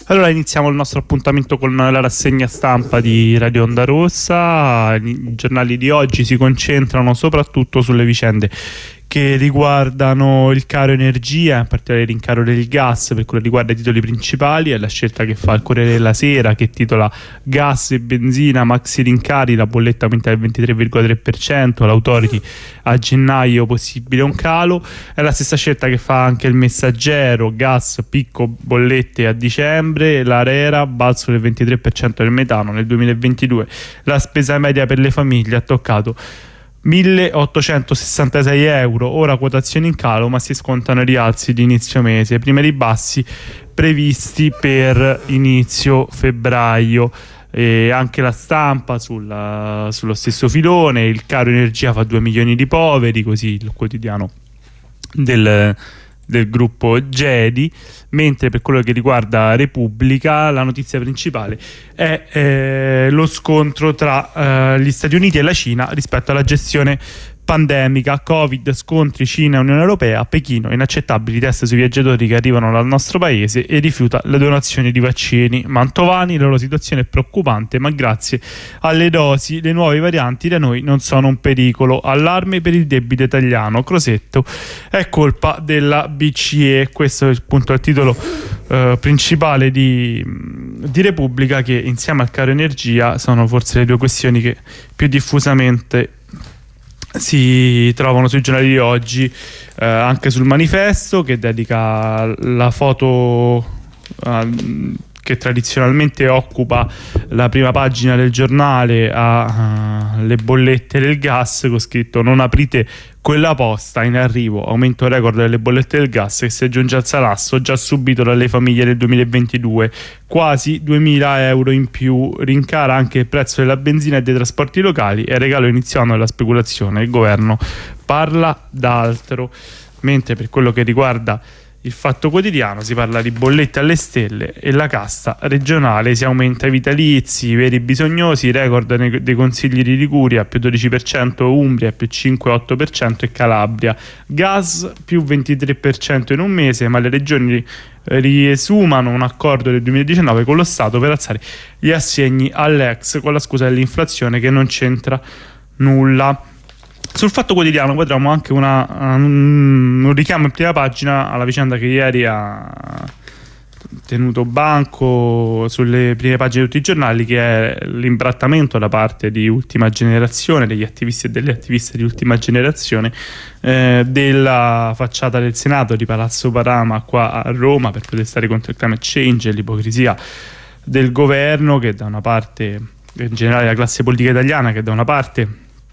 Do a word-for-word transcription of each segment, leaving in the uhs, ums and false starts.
Allora iniziamo il nostro appuntamento con la rassegna stampa di Radio Onda Rossa. I giornali di oggi si concentrano soprattutto sulle vicende che riguardano il caro energia, in particolare il rincaro del gas per quello che riguarda i titoli principali. È la scelta che fa il Corriere della Sera, che titola gas e benzina, maxi rincari, la bolletta aumenta del ventitré virgola tre per cento, l'Authority a gennaio possibile un calo. È la stessa scelta che fa anche il Messaggero, gas, picco bollette a dicembre, l'Arera, balzo del ventitré per cento del metano nel duemilaventidue. La spesa media per le famiglie ha toccato milleottocentosessantasei euro, ora quotazioni in calo ma si scontano i rialzi di inizio mese, prima ribassi previsti per inizio febbraio. E anche La Stampa sulla, sullo stesso filone, il caro energia fa due milioni di poveri, così il quotidiano del, del gruppo Gedi. Mentre per quello che riguarda Repubblica, la notizia principale è eh, lo scontro tra eh, gli Stati Uniti e la Cina rispetto alla gestione pandemica. Covid, scontri Cina e Unione Europea. Pechino, inaccettabili test sui viaggiatori che arrivano dal nostro paese e rifiuta le donazioni di vaccini. Mantovani, la loro situazione è preoccupante, ma grazie alle dosi le nuove varianti da noi non sono un pericolo. Allarme per il debito italiano. Crosetto, è colpa della B C E. Questo è appunto il titolo eh, principale di, di Repubblica, che insieme al caro energia sono forse le due questioni che più diffusamente si trovano sui giornali di oggi. Eh, anche sul Manifesto, che dedica la foto eh, che tradizionalmente occupa la prima pagina del giornale alle uh, bollette del gas, con scritto: non aprite quella posta, in arrivo aumento record delle bollette del gas che si aggiunge al salasso già subito dalle famiglie nel duemilaventidue, quasi duemila euro in più. Rincara anche il prezzo della benzina e dei trasporti locali, e regalo iniziano della speculazione, il governo parla d'altro. Mentre per quello che riguarda il Fatto Quotidiano si parla di bollette alle stelle e la casta regionale, si aumenta i vitalizi, i veri bisognosi, record dei consigli di Liguria più dodici per cento, Umbria più cinque virgola otto per cento e Calabria. Gas più ventitré per cento in un mese, ma le regioni riesumano un accordo del duemiladiciannove con lo Stato per alzare gli assegni all'ex con la scusa dell'inflazione, che non c'entra nulla. Sul Fatto Quotidiano poi troviamo anche una, un, un richiamo in prima pagina alla vicenda che ieri ha tenuto banco sulle prime pagine di tutti i giornali, che è l'imbrattamento da parte di Ultima Generazione, degli attivisti e delle attiviste di Ultima Generazione, eh, della facciata del Senato di Palazzo Parama qua a Roma per protestare contro il climate change e l'ipocrisia del governo, che da una parte, in generale la classe politica italiana, che da una parte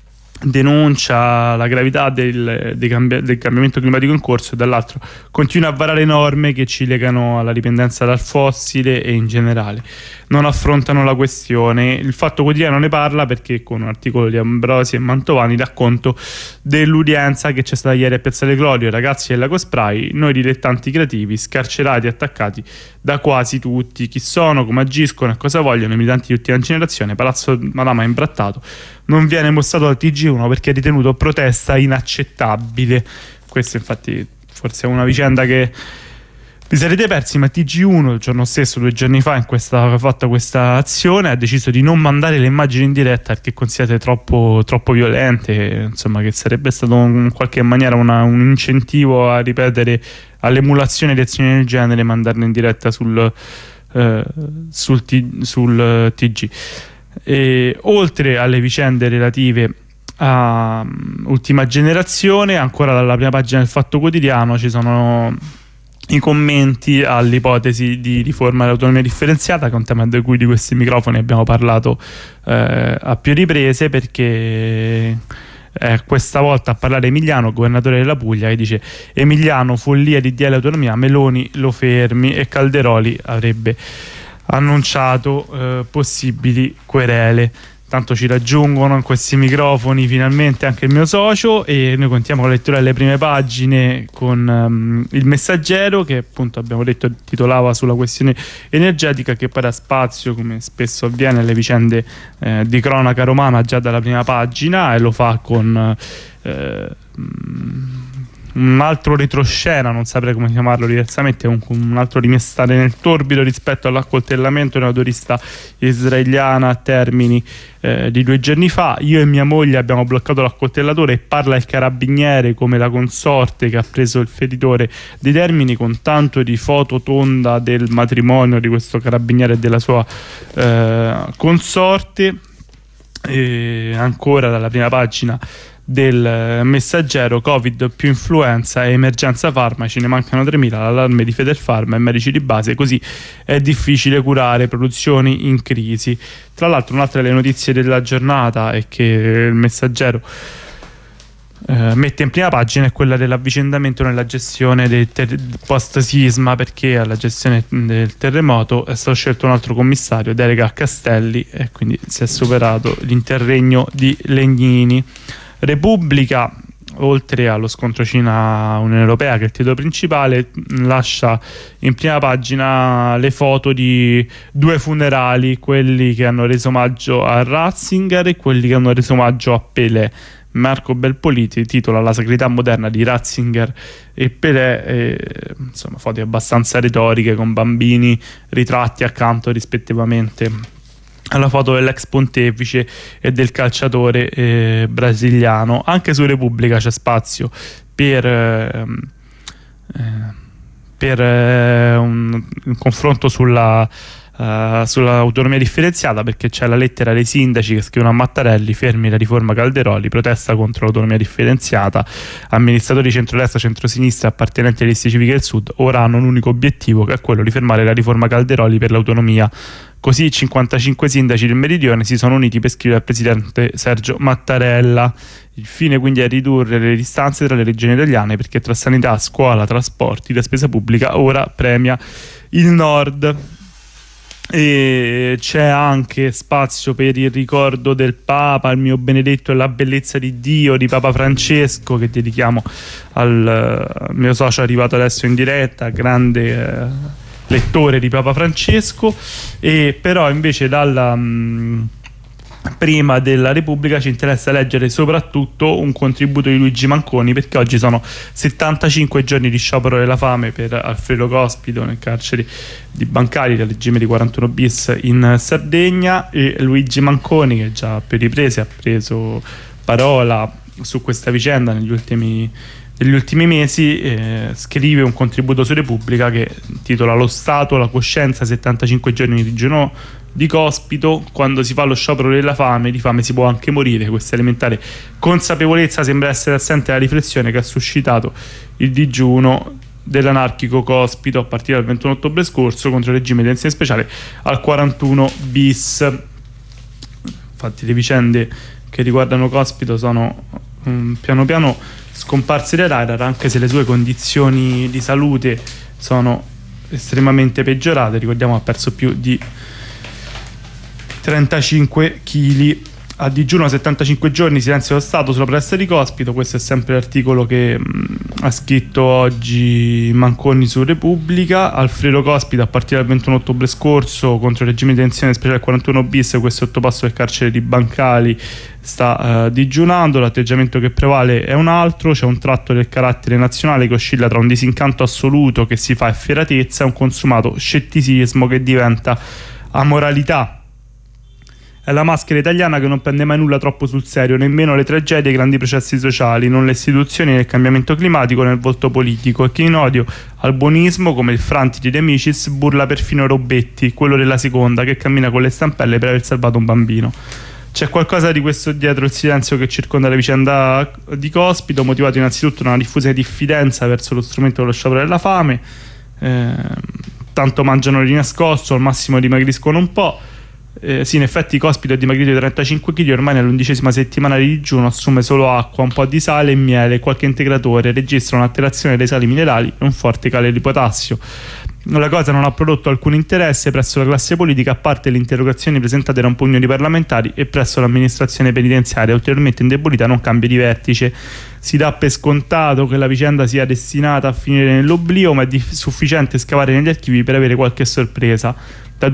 denuncia la gravità del, del, cambi- del cambiamento climatico in corso e dall'altro continua a varare norme che ci legano alla dipendenza dal fossile e in generale non affrontano la questione. Il Fatto Quotidiano ne parla perché con un articolo di Ambrosi e Mantovani dà conto dell'udienza che c'è stata ieri a Piazzale Glorio, ragazzi della Cospray, noi dilettanti creativi scarcerati e attaccati da quasi tutti. Chi sono, come agiscono e cosa vogliono i militanti di Ultima Generazione? Palazzo Madama è imbrattato, non viene mostrato al T G uno perché è ritenuto protesta inaccettabile. Questa infatti forse è una vicenda che vi sarete persi, ma T G uno il giorno stesso, due giorni fa, in questa, aveva fatto questa azione, ha deciso di non mandare le immagini in diretta perché considerate troppo, troppo violente, insomma, che sarebbe stato in qualche maniera una, un incentivo a ripetere all'emulazione di azioni del genere, mandarle in diretta sul, eh, sul, T, sul T G. E, oltre alle vicende relative a um, Ultima Generazione, ancora dalla prima pagina del Fatto Quotidiano ci sono i commenti all'ipotesi di riforma dell'autonomia differenziata, che è un tema di cui di questi microfoni abbiamo parlato eh, a più riprese, perché eh, questa volta a parlare Emiliano, governatore della Puglia, che dice: Emiliano, follia di D L autonomia, Meloni lo fermi, e Calderoli avrebbe annunciato eh, possibili querele. Tanto ci raggiungono in questi microfoni finalmente anche il mio socio, e noi contiamo con la lettura delle prime pagine con um, il Messaggero, che appunto abbiamo detto titolava sulla questione energetica, che poi dà spazio, come spesso avviene, alle vicende eh, di cronaca romana già dalla prima pagina, e lo fa con eh, un altro retroscena, non saprei come chiamarlo diversamente, un, un altro rimestare nel torbido rispetto all'accoltellamento di una turista israeliana a Termini eh, di due giorni fa. Io e mia moglie abbiamo bloccato l'accoltellatore e parla il carabiniere come la consorte che ha preso il feritore di Termini, con tanto di foto tonda del matrimonio di questo carabiniere e della sua eh, consorte. E ancora dalla prima pagina del Messaggero: Covid più influenza e emergenza farmaci, ne mancano tremila, l'allarme di Federfarma e medici di base, così è difficile curare produzioni in crisi. Tra l'altro un'altra delle notizie della giornata è che il Messaggero eh, mette in prima pagina è quella dell'avvicendamento nella gestione del ter- post sisma, perché alla gestione del terremoto è stato scelto un altro commissario, delega a Castelli, e quindi si è superato l'interregno di Legnini. Repubblica, oltre allo scontro Cina-Unione Europea, che è il titolo principale, lascia in prima pagina le foto di due funerali, quelli che hanno reso omaggio a Ratzinger e quelli che hanno reso omaggio a Pelé. Marco Belpoliti titola La sacralità moderna di Ratzinger e Pelé, e, insomma, foto abbastanza retoriche con bambini ritratti accanto rispettivamente alla foto dell'ex pontefice e del calciatore eh, brasiliano. Anche su Repubblica c'è spazio per, eh, per eh, un, un confronto sulla Uh, sull'autonomia differenziata, perché c'è la lettera dei sindaci che scrivono a Mattarelli: fermi la riforma Calderoli, protesta contro l'autonomia differenziata, amministratori centrodestra, centrosinistra, appartenenti alle liste civiche del Sud ora hanno un unico obiettivo, che è quello di fermare la riforma Calderoli per l'autonomia. Così cinquantacinque sindaci del Meridione si sono uniti per scrivere al presidente Sergio Mattarella. Il fine quindi è ridurre le distanze tra le regioni italiane, perché tra sanità, scuola, trasporti, la spesa pubblica ora premia il Nord. E c'è anche spazio per il ricordo del Papa, il mio benedetto e la bellezza di Dio, di Papa Francesco, che dedichiamo al uh, mio socio arrivato adesso in diretta, grande uh, lettore di Papa Francesco. E però invece dalla mh, prima della Repubblica ci interessa leggere soprattutto un contributo di Luigi Manconi, perché oggi sono settantacinque giorni di sciopero della fame per Alfredo Cospito nel carcere di Bancali del regime di quarantuno bis in Sardegna, e Luigi Manconi, che già a più riprese ha preso parola su questa vicenda negli ultimi negli ultimi mesi, eh, scrive un contributo su Repubblica che titola Lo Stato, la coscienza, settantacinque giorni di digiuno di Cospito. Quando si fa lo sciopero della fame, di fame si può anche morire. Questa elementare consapevolezza sembra essere assente alla riflessione che ha suscitato il digiuno dell'anarchico Cospito a partire dal ventuno ottobre scorso contro il regime di detenzione speciale al quarantuno bis. Infatti le vicende che riguardano Cospito sono um, piano piano scomparse dai radar, anche se le sue condizioni di salute sono estremamente peggiorate. Ricordiamo ha perso più di trentacinque chili a digiuno, settantacinque giorni, silenzio dello Stato sulla protesta di Cospito. Questo è sempre l'articolo che mh, ha scritto oggi Manconi su Repubblica. Alfredo Cospito a partire dal ventuno ottobre scorso contro il regime di detenzione speciale quarantuno bis, questo sottoposto del carcere di Bancali, sta uh, digiunando. L'atteggiamento che prevale è un altro: c'è un tratto del carattere nazionale che oscilla tra un disincanto assoluto che si fa efferatezza e un consumato scetticismo che diventa amoralità. È la maschera italiana che non prende mai nulla troppo sul serio, nemmeno le tragedie e i grandi processi sociali, non le istituzioni né il cambiamento climatico nel volto politico, e che in odio al buonismo, come il Franti di De Amicis, burla perfino Robetti, quello della seconda, che cammina con le stampelle per aver salvato un bambino. C'è qualcosa di questo dietro il silenzio che circonda la vicenda di Cospito, motivato innanzitutto da una diffusa diffidenza verso lo strumento dello sciopero della fame. Eh, tanto mangiano di nascosto, al massimo dimagriscono un po'. Eh, sì, in effetti Cospito è dimagrito di trentacinque chili, ormai nell'undicesima settimana di digiuno, assume solo acqua, un po' di sale e miele, qualche integratore, registra un'alterazione dei sali minerali e un forte calo di potassio. La cosa non ha prodotto alcun interesse presso la classe politica, a parte le interrogazioni presentate da un pugno di parlamentari, e presso l'amministrazione penitenziaria, ulteriormente indebolita, non cambia di vertice. Si dà per scontato che la vicenda sia destinata a finire nell'oblio, ma è di- sufficiente scavare negli archivi per avere qualche sorpresa. Dal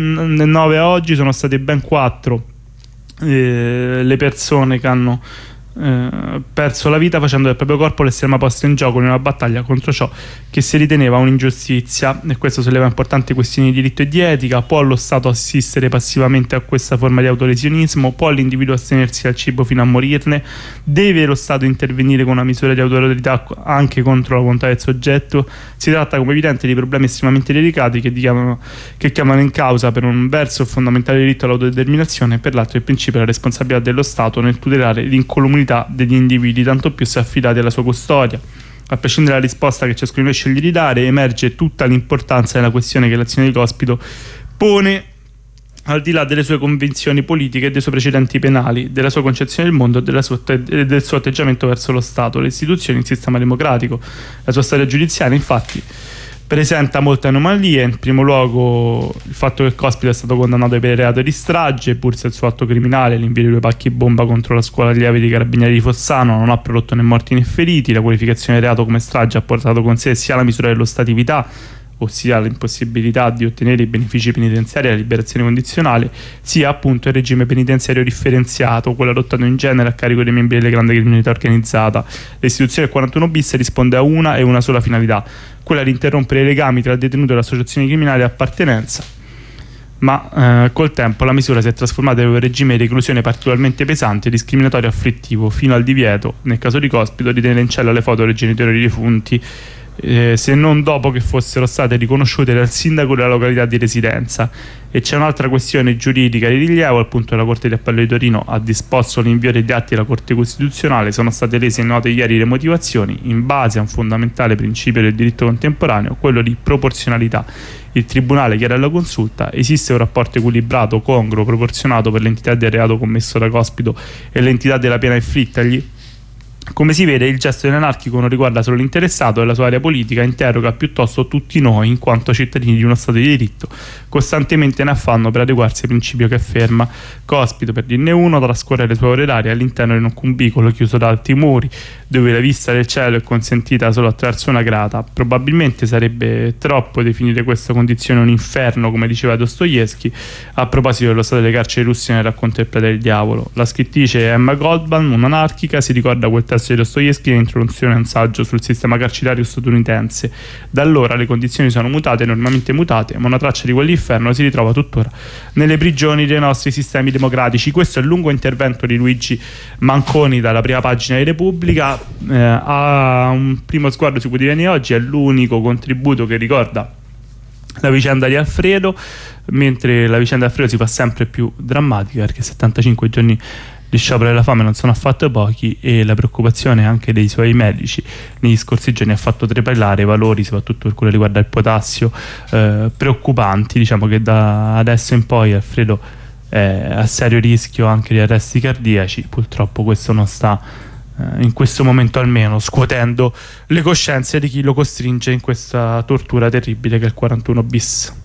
duemilanove a oggi sono state ben quattro eh, le persone che hanno eh, perso la vita facendo del proprio corpo l'estrema posta in gioco in una battaglia contro ciò che si riteneva un'ingiustizia, e questo solleva importanti questioni di diritto e di etica. Può lo Stato assistere passivamente a questa forma di autolesionismo? Può l'individuo astenersi dal cibo fino a morirne? Deve lo Stato intervenire con una misura di autorità anche contro la volontà del soggetto? Si tratta, come evidente, di problemi estremamente delicati che chiamano, che chiamano in causa per un verso il fondamentale diritto all'autodeterminazione e per l'altro il principio della responsabilità dello Stato nel tutelare l'incolumità degli individui, tanto più se affidati alla sua custodia. A prescindere dalla risposta che ciascuno sceglie di dare, emerge tutta l'importanza della questione che l'azione di Cospito pone al di là delle sue convinzioni politiche e dei suoi precedenti penali, della sua concezione del mondo e del suo atteggiamento verso lo Stato, le istituzioni e il sistema democratico. La sua storia giudiziaria, infatti, presenta molte anomalie. In primo luogo il fatto che Cospito è stato condannato per il reato di strage, pur se il suo atto criminale, l'invio di due pacchi bomba contro la scuola allievi dei carabinieri di Fossano, non ha prodotto né morti né feriti. La qualificazione del reato come strage ha portato con sé sia la misura dell'ostatività, ossia l'impossibilità di ottenere i benefici penitenziari e la liberazione condizionale, sia appunto il regime penitenziario differenziato, quello adottato in genere a carico dei membri delle grandi criminalità organizzata. L'istituzione del quarantuno bis risponde a una e una sola finalità, quella di interrompere i legami tra il detenuto e l'associazione criminale di appartenenza, ma eh, col tempo la misura si è trasformata in un regime di reclusione particolarmente pesante, discriminatorio e afflittivo, fino al divieto, nel caso di Cospito, di tenere in cella le foto dei genitori defunti, Eh, se non dopo che fossero state riconosciute dal sindaco della località di residenza. E c'è un'altra questione giuridica di rilievo. Appunto, la Corte di Appello di Torino ha disposto l'invio degli atti alla Corte Costituzionale. Sono state rese note ieri le motivazioni in base a un fondamentale principio del diritto contemporaneo, quello di proporzionalità. Il Tribunale chiede alla Consulta: esiste un rapporto equilibrato, congruo, proporzionato per l'entità del reato commesso da Cospito e l'entità della pena inflittagli? Come si vede, il gesto dell'anarchico non riguarda solo l'interessato e la sua area politica, interroga piuttosto tutti noi in quanto cittadini di uno Stato di diritto, costantemente in affanno per adeguarsi al principio che afferma. Cospito, per dirne uno, trascorre le sue ore d'aria all'interno di un cubicolo chiuso da alti muri, dove la vista del cielo è consentita solo attraverso una grata. Probabilmente sarebbe troppo definire questa condizione un inferno, come diceva Dostoevsky a proposito dello stato delle carceri russe nel racconto del Prete del Diavolo. La scrittrice Emma Goldman, un'anarchica, si ricorda quel testo di Dostoevsky in introduzione a un saggio sul sistema carcerario statunitense. Da allora le condizioni sono mutate, enormemente mutate, ma una traccia di quell'inferno si ritrova tuttora nelle prigioni dei nostri sistemi democratici. Questo è il lungo intervento di Luigi Manconi dalla prima pagina di Repubblica. Eh, a un primo sguardo sui quotidiani oggi è l'unico contributo che ricorda la vicenda di Alfredo, mentre la vicenda di Alfredo si fa sempre più drammatica, perché settantacinque giorni di sciopero della fame non sono affatto pochi e la preoccupazione anche dei suoi medici negli scorsi giorni ha fatto trepidare i valori, soprattutto per quello che riguarda il potassio, eh, preoccupanti. Diciamo che da adesso in poi Alfredo è a serio rischio anche di arresti cardiaci. Purtroppo questo non sta, eh, in questo momento almeno, scuotendo le coscienze di chi lo costringe in questa tortura terribile che è il quarantuno bis.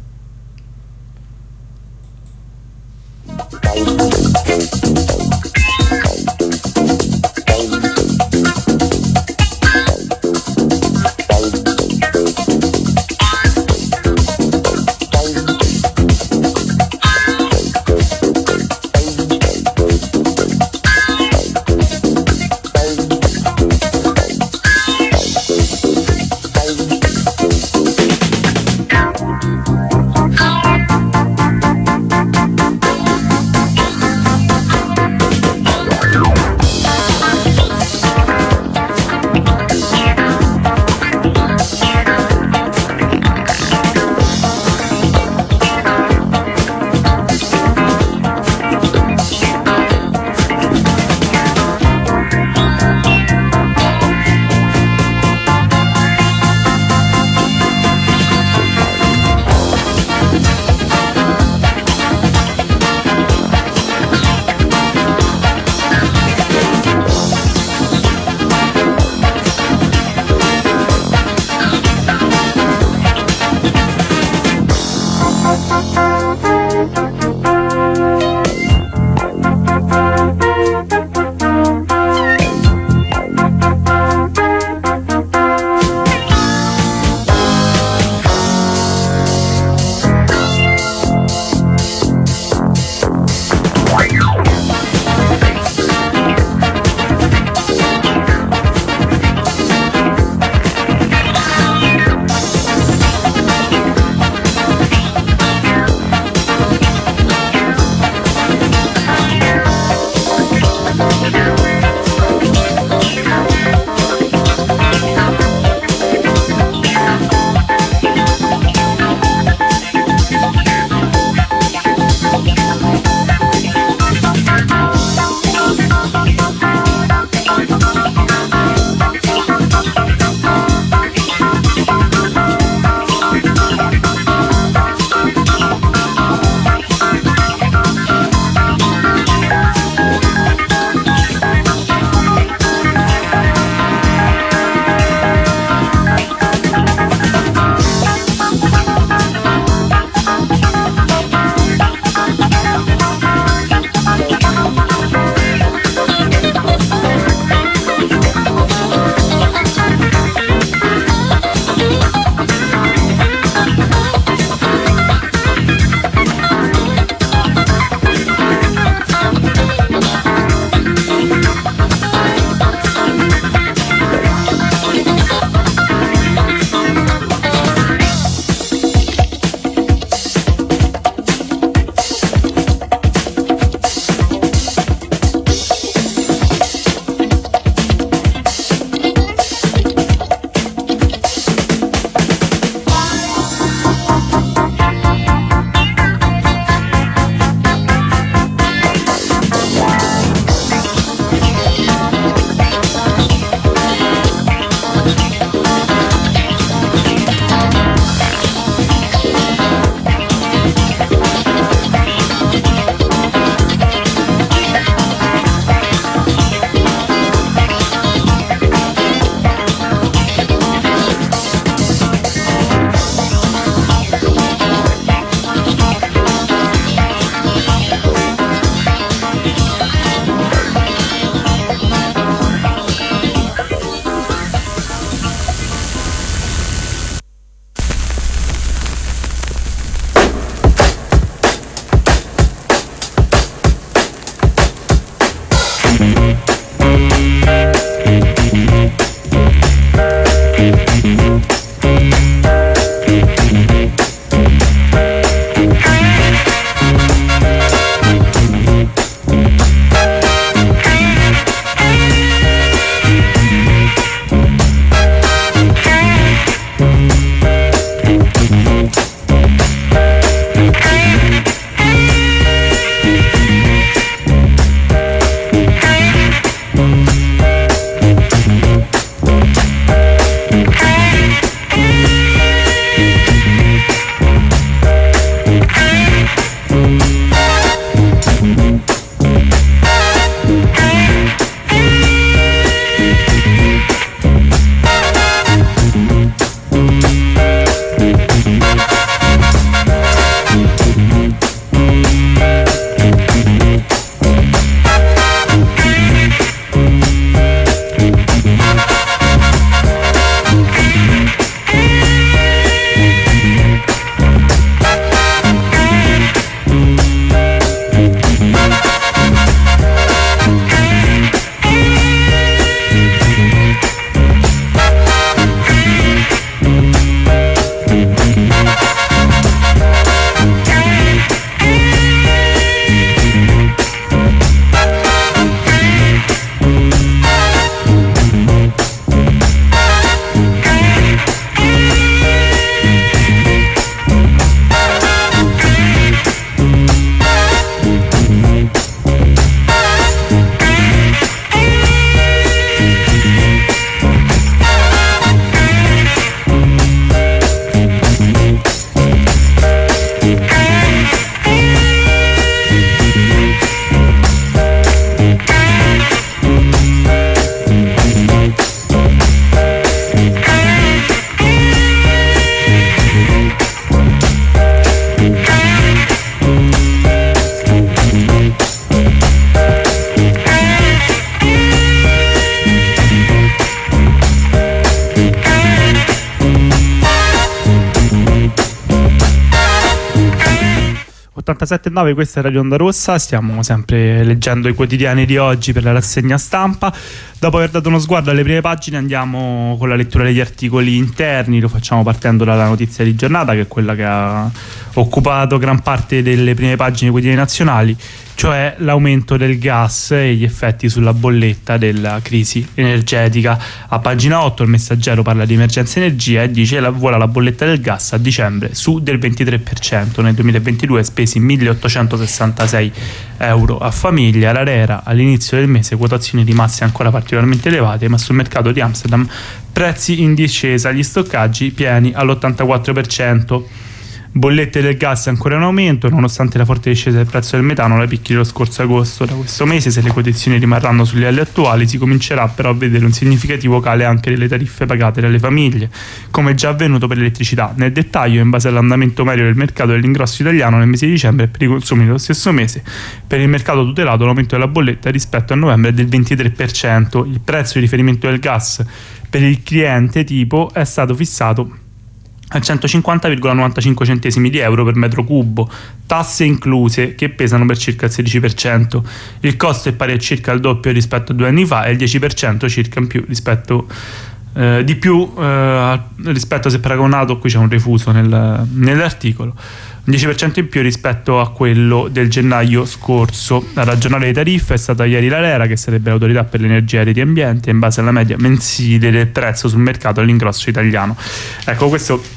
ottantasette virgola nove, questa è Radio Onda Rossa, stiamo sempre leggendo i quotidiani di oggi per la rassegna stampa. Dopo aver dato uno sguardo alle prime pagine andiamo con la lettura degli articoli interni, lo facciamo partendo dalla notizia di giornata, che è quella che ha occupato gran parte delle prime pagine quotidiane nazionali, cioè l'aumento del gas e gli effetti sulla bolletta della crisi energetica. A pagina otto il Messaggero parla di emergenza energia e dice che vola la bolletta del gas a dicembre su del ventitré per cento, nel duemilaventidue spesi milleottocentosessantasei euro a famiglia. L'Arera all'inizio del mese quotazioni di masse ancora particolarmente elevate, ma sul mercato di Amsterdam prezzi in discesa, gli stoccaggi pieni all'ottantaquattro per cento. Bollette del gas ancora in aumento nonostante la forte discesa del prezzo del metano alla picchi dello scorso agosto. Da questo mese, se le quotazioni rimarranno sui livelli attuali, si comincerà però a vedere un significativo calo anche delle tariffe pagate dalle famiglie, come già avvenuto per l'elettricità. Nel dettaglio, in base all'andamento medio del mercato dell'ingrosso italiano nel mese di dicembre, per i consumi dello stesso mese, per il mercato tutelato l'aumento della bolletta rispetto a novembre è del ventitré per cento. Il prezzo di riferimento del gas per il cliente tipo è stato fissato a centocinquanta virgola novantacinque centesimi di euro per metro cubo, tasse incluse, che pesano per circa il sedici per cento. Il costo è pari a circa il doppio rispetto a due anni fa e il dieci per cento circa in più rispetto eh, di più eh, rispetto, se paragonato, qui c'è un refuso nel, nell'articolo, un dieci per cento in più rispetto a quello del gennaio scorso. A ragionare le tariffe è stata ieri l'Arera, che sarebbe l'autorità per l'energia e reti ambiente, in base alla media mensile del prezzo sul mercato all'ingrosso italiano. Ecco, questo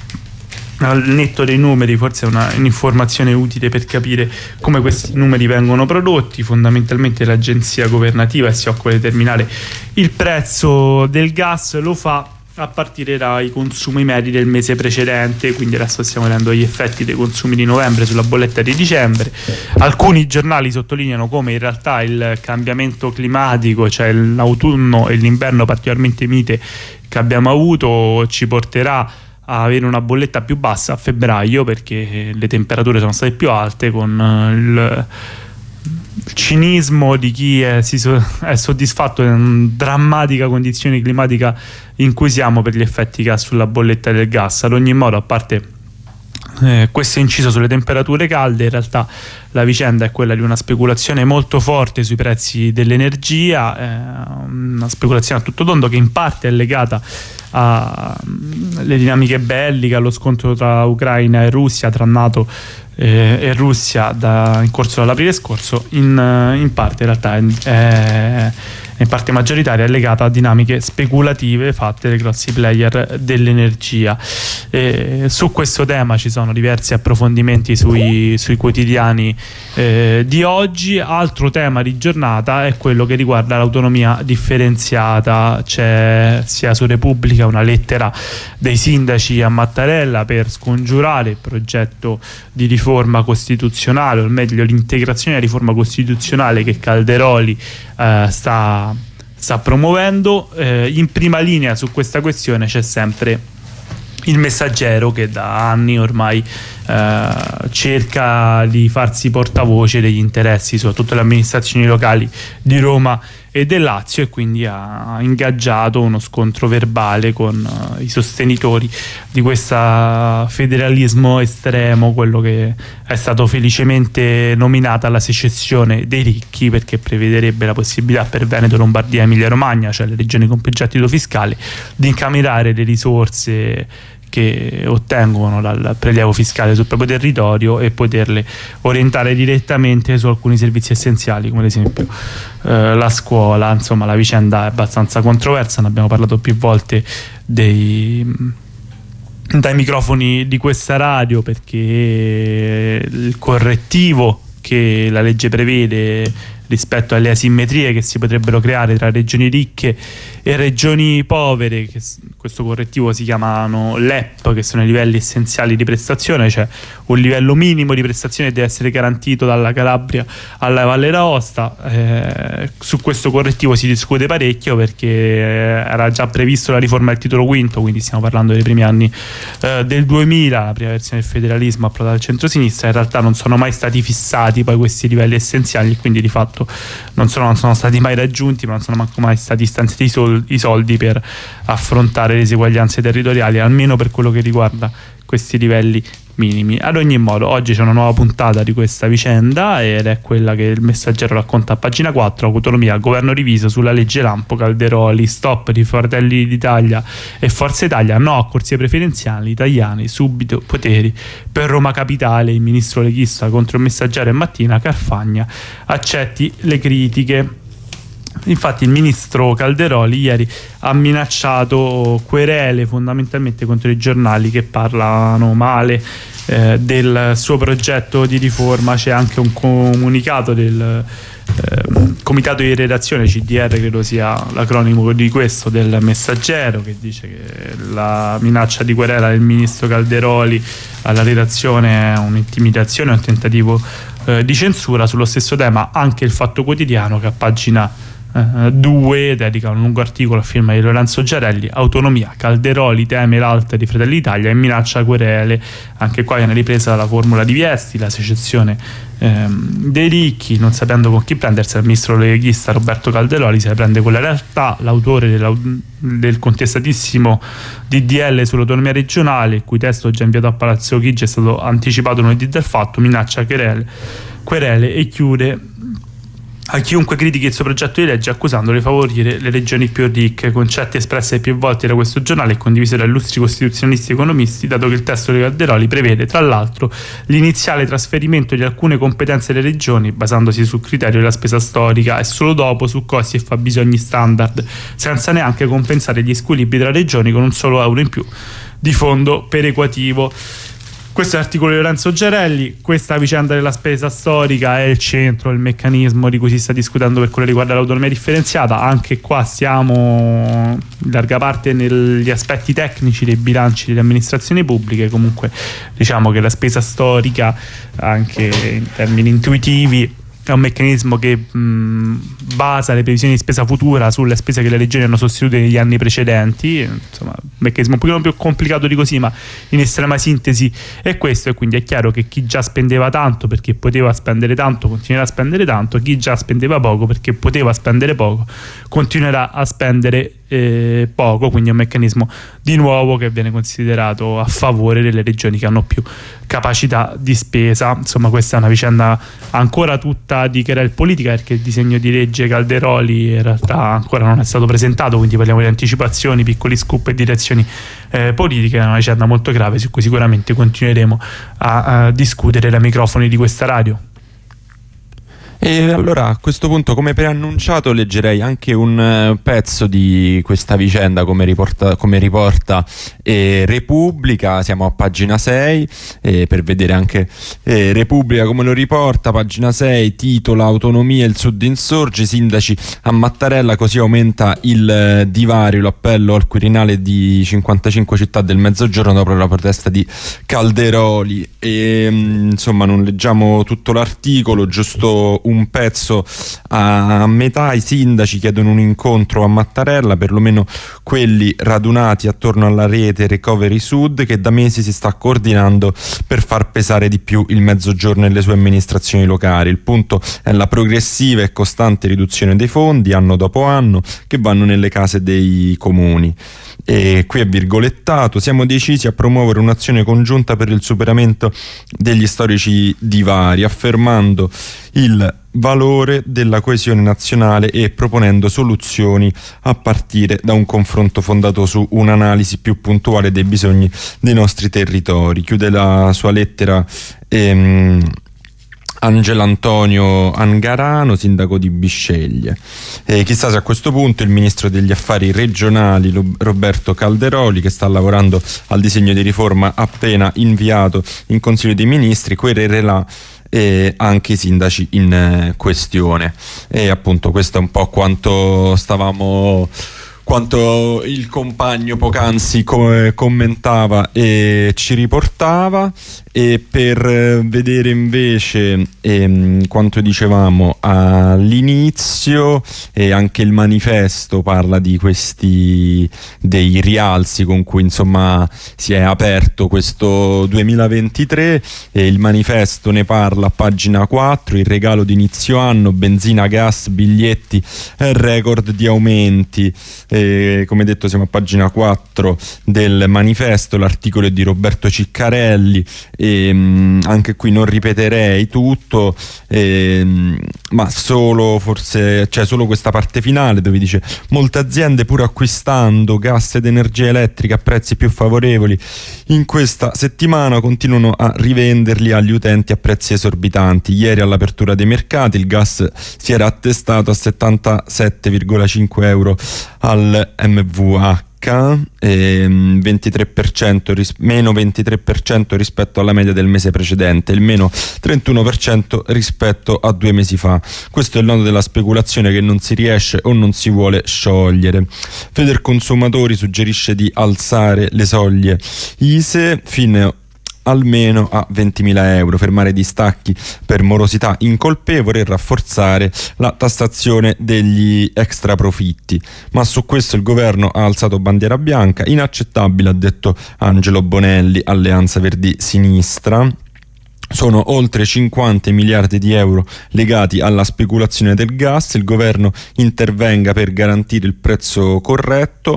al netto dei numeri forse è una, un'informazione utile per capire come questi numeri vengono prodotti. Fondamentalmente l'agenzia governativa che si occupa di determinare il prezzo del gas lo fa a partire dai consumi medi del mese precedente, quindi adesso stiamo vedendo gli effetti dei consumi di novembre sulla bolletta di dicembre. Alcuni giornali sottolineano come in realtà il cambiamento climatico, cioè l'autunno e l'inverno particolarmente mite che abbiamo avuto, ci porterà a avere una bolletta più bassa a febbraio, perché le temperature sono state più alte, con il cinismo di chi è, si so, è soddisfatto di una drammatica condizione climatica in cui siamo per gli effetti che ha sulla bolletta del gas. Ad ogni modo, a parte eh, questo inciso sulle temperature calde, in realtà la vicenda è quella di una speculazione molto forte sui prezzi dell'energia, eh, una speculazione a tutto tondo che in parte è legata alle dinamiche belliche, allo scontro tra Ucraina e Russia, tra NATO eh, e Russia da, in corso dall'aprile scorso. In, in parte in realtà è, è in parte maggioritaria è legata a dinamiche speculative fatte dai grossi player dell'energia. E su questo tema ci sono diversi approfondimenti sui, sui quotidiani eh, di oggi. Altro tema di giornata è quello che riguarda l'autonomia differenziata. C'è sia su Repubblica una lettera dei sindaci a Mattarella per scongiurare il progetto di riforma costituzionale, o meglio l'integrazione della riforma costituzionale che Calderoli eh, sta, sta promuovendo. Eh, in prima linea su questa questione c'è sempre il Messaggero, che da anni ormai eh, cerca di farsi portavoce degli interessi soprattutto delle amministrazioni locali di Roma e del Lazio, e quindi ha ingaggiato uno scontro verbale con uh, i sostenitori di questo federalismo estremo, quello che è stato felicemente nominata la secessione dei ricchi, perché prevederebbe la possibilità per Veneto, Lombardia e Emilia Romagna, cioè le regioni con più gettito fiscale, di incamerare le risorse che ottengono dal prelievo fiscale sul proprio territorio e poterle orientare direttamente su alcuni servizi essenziali, come ad esempio eh, la scuola. Insomma, la vicenda è abbastanza controversa, ne abbiamo parlato più volte dei, dai microfoni di questa radio, perché il correttivo che la legge prevede rispetto alle asimmetrie che si potrebbero creare tra regioni ricche e regioni povere, che questo correttivo si chiamano L E P, che sono i livelli essenziali di prestazione, cioè un livello minimo di prestazione deve essere garantito dalla Calabria alla Valle d'Aosta. Eh, su questo correttivo si discute parecchio, perché era già previsto la riforma del titolo quinto, quindi stiamo parlando dei primi anni eh, del duemila, la prima versione del federalismo approdata al centro-sinistra. In realtà non sono mai stati fissati poi questi livelli essenziali, quindi di fatto non sono, non sono stati mai raggiunti, ma non sono manco mai stati stanziati i, sol- i soldi per affrontare le diseguaglianze territoriali, almeno per quello che riguarda questi livelli minimi. Ad ogni modo, oggi c'è una nuova puntata di questa vicenda ed è quella che il Messaggero racconta a pagina quattro: autonomia, governo riviso sulla legge Lampo, Calderoli, stop di Fratelli d'Italia e Forza Italia, no a corsie preferenziali, italiani, subito poteri per Roma Capitale, il ministro leghista contro il Messaggero e Mattina, Carfagna accetti le critiche. Infatti il ministro Calderoli ieri ha minacciato querele fondamentalmente contro i giornali che parlano male eh, del suo progetto di riforma. C'è anche un comunicato del eh, comitato di redazione, C D R credo sia l'acronimo di questo, del Messaggero, che dice che la minaccia di querela del ministro Calderoli alla redazione è un'intimidazione, un tentativo eh, di censura. Sullo stesso tema anche il Fatto Quotidiano, che a pagina due dedica un lungo articolo a firma di Lorenzo Giarelli: autonomia, Calderoli teme l'alta di Fratelli d'Italia e minaccia querele. Anche qua viene ripresa la formula di Viesti, la secessione ehm, dei ricchi, non sapendo con chi prendersi. Il ministro leghista Roberto Calderoli se ne prende con la realtà. L'autore della, del contestatissimo D D L sull'autonomia regionale, il cui testo già inviato a Palazzo Chigi è stato anticipato lunedì dal Fatto, minaccia querele, querele e chiude a chiunque critichi il suo progetto di legge, accusandolo di favorire le regioni più ricche. Concetti espressi più volte da questo giornale e condivisi da illustri costituzionalisti e economisti, dato che il testo di Calderoli prevede tra l'altro l'iniziale trasferimento di alcune competenze alle regioni basandosi sul criterio della spesa storica e solo dopo su costi e fabbisogni standard, senza neanche compensare gli squilibri tra regioni con un solo euro in più di fondo perequativo. Questo è l'articolo di Lorenzo Giarelli. Questa vicenda della spesa storica è il centro, il meccanismo di cui si sta discutendo per quello che riguarda l'autonomia differenziata. Anche qua siamo in larga parte negli aspetti tecnici dei bilanci delle amministrazioni pubbliche. Comunque diciamo che la spesa storica, anche in termini intuitivi, è un meccanismo che mh, basa le previsioni di spesa futura sulle spese che le regioni hanno sostenuto negli anni precedenti. Insomma, un meccanismo un pochino più complicato di così, ma in estrema sintesi è questo. E quindi è chiaro che chi già spendeva tanto perché poteva spendere tanto continuerà a spendere tanto, chi già spendeva poco perché poteva spendere poco continuerà a spendere eh, poco. Quindi è un meccanismo di nuovo che viene considerato a favore delle regioni che hanno più capacità di spesa. Insomma, questa è una vicenda ancora tutta di querel politica, perché il disegno di legge Calderoli in realtà ancora non è stato presentato, quindi parliamo di anticipazioni, piccoli scoop e direzioni eh, politiche. È una vicenda molto grave su cui sicuramente continueremo a, a discutere dai microfoni di questa radio. E allora a questo punto, come preannunciato, leggerei anche un uh, pezzo di questa vicenda come riporta, come riporta eh, Repubblica. Siamo a pagina sei eh, per vedere anche eh, Repubblica come lo riporta. Pagina sei, titola: autonomia, il Sud insorge, sindaci a Mattarella, così aumenta il uh, divario, l'appello al Quirinale di cinquantacinque città del Mezzogiorno dopo la protesta di Calderoli. E, um, insomma, non leggiamo tutto l'articolo, giusto un un pezzo a metà. I sindaci chiedono un incontro a Mattarella, perlomeno quelli radunati attorno alla rete Recovery Sud, che da mesi si sta coordinando per far pesare di più il Mezzogiorno e le sue amministrazioni locali. Il punto è la progressiva e costante riduzione dei fondi anno dopo anno che vanno nelle case dei comuni. E qui è virgolettato: siamo decisi a promuovere un'azione congiunta per il superamento degli storici divari, affermando il valore della coesione nazionale e proponendo soluzioni a partire da un confronto fondato su un'analisi più puntuale dei bisogni dei nostri territori. Chiude la sua lettera ehm, Angelo Antonio Angarano, sindaco di Bisceglie. E chissà se a questo punto il ministro degli affari regionali Roberto Calderoli, che sta lavorando al disegno di riforma appena inviato in Consiglio dei Ministri, querelerà e anche i sindaci in eh, questione. E appunto questo è un po' quanto stavamo quanto il compagno poc'anzi co- commentava e ci riportava. E per vedere invece ehm, quanto dicevamo all'inizio, e anche il manifesto parla di questi dei rialzi con cui insomma si è aperto questo duemilaventitré, e il manifesto ne parla a pagina quattro: il regalo di inizio anno, benzina, gas, biglietti, record di aumenti. eh, come detto siamo a pagina quattro del manifesto, l'articolo è di Roberto Ciccarelli, e mh, anche qui non ripeterei tutto, eh, ma solo forse c'è solo questa parte finale dove dice: molte aziende, pur acquistando gas ed energia elettrica a prezzi più favorevoli, in questa settimana continuano a rivenderli agli utenti a prezzi esorbitanti. Ieri all'apertura dei mercati il gas si era attestato a settantasette virgola cinque euro al megawatt, ehm, ventitré per cento ris- meno ventitré per cento rispetto alla media del mese precedente, il meno trentuno per cento rispetto a due mesi fa. Questo è il nodo della speculazione che non si riesce o non si vuole sciogliere. Federconsumatori suggerisce di alzare le soglie I S E fino almeno a ventimila euro, fermare distacchi per morosità incolpevole e rafforzare la tassazione degli extra profitti. Ma su questo il governo ha alzato bandiera bianca. Inaccettabile, ha detto Angelo Bonelli, Alleanza Verdi Sinistra. Sono oltre cinquanta miliardi di euro legati alla speculazione del gas. Il governo intervenga per garantire il prezzo corretto.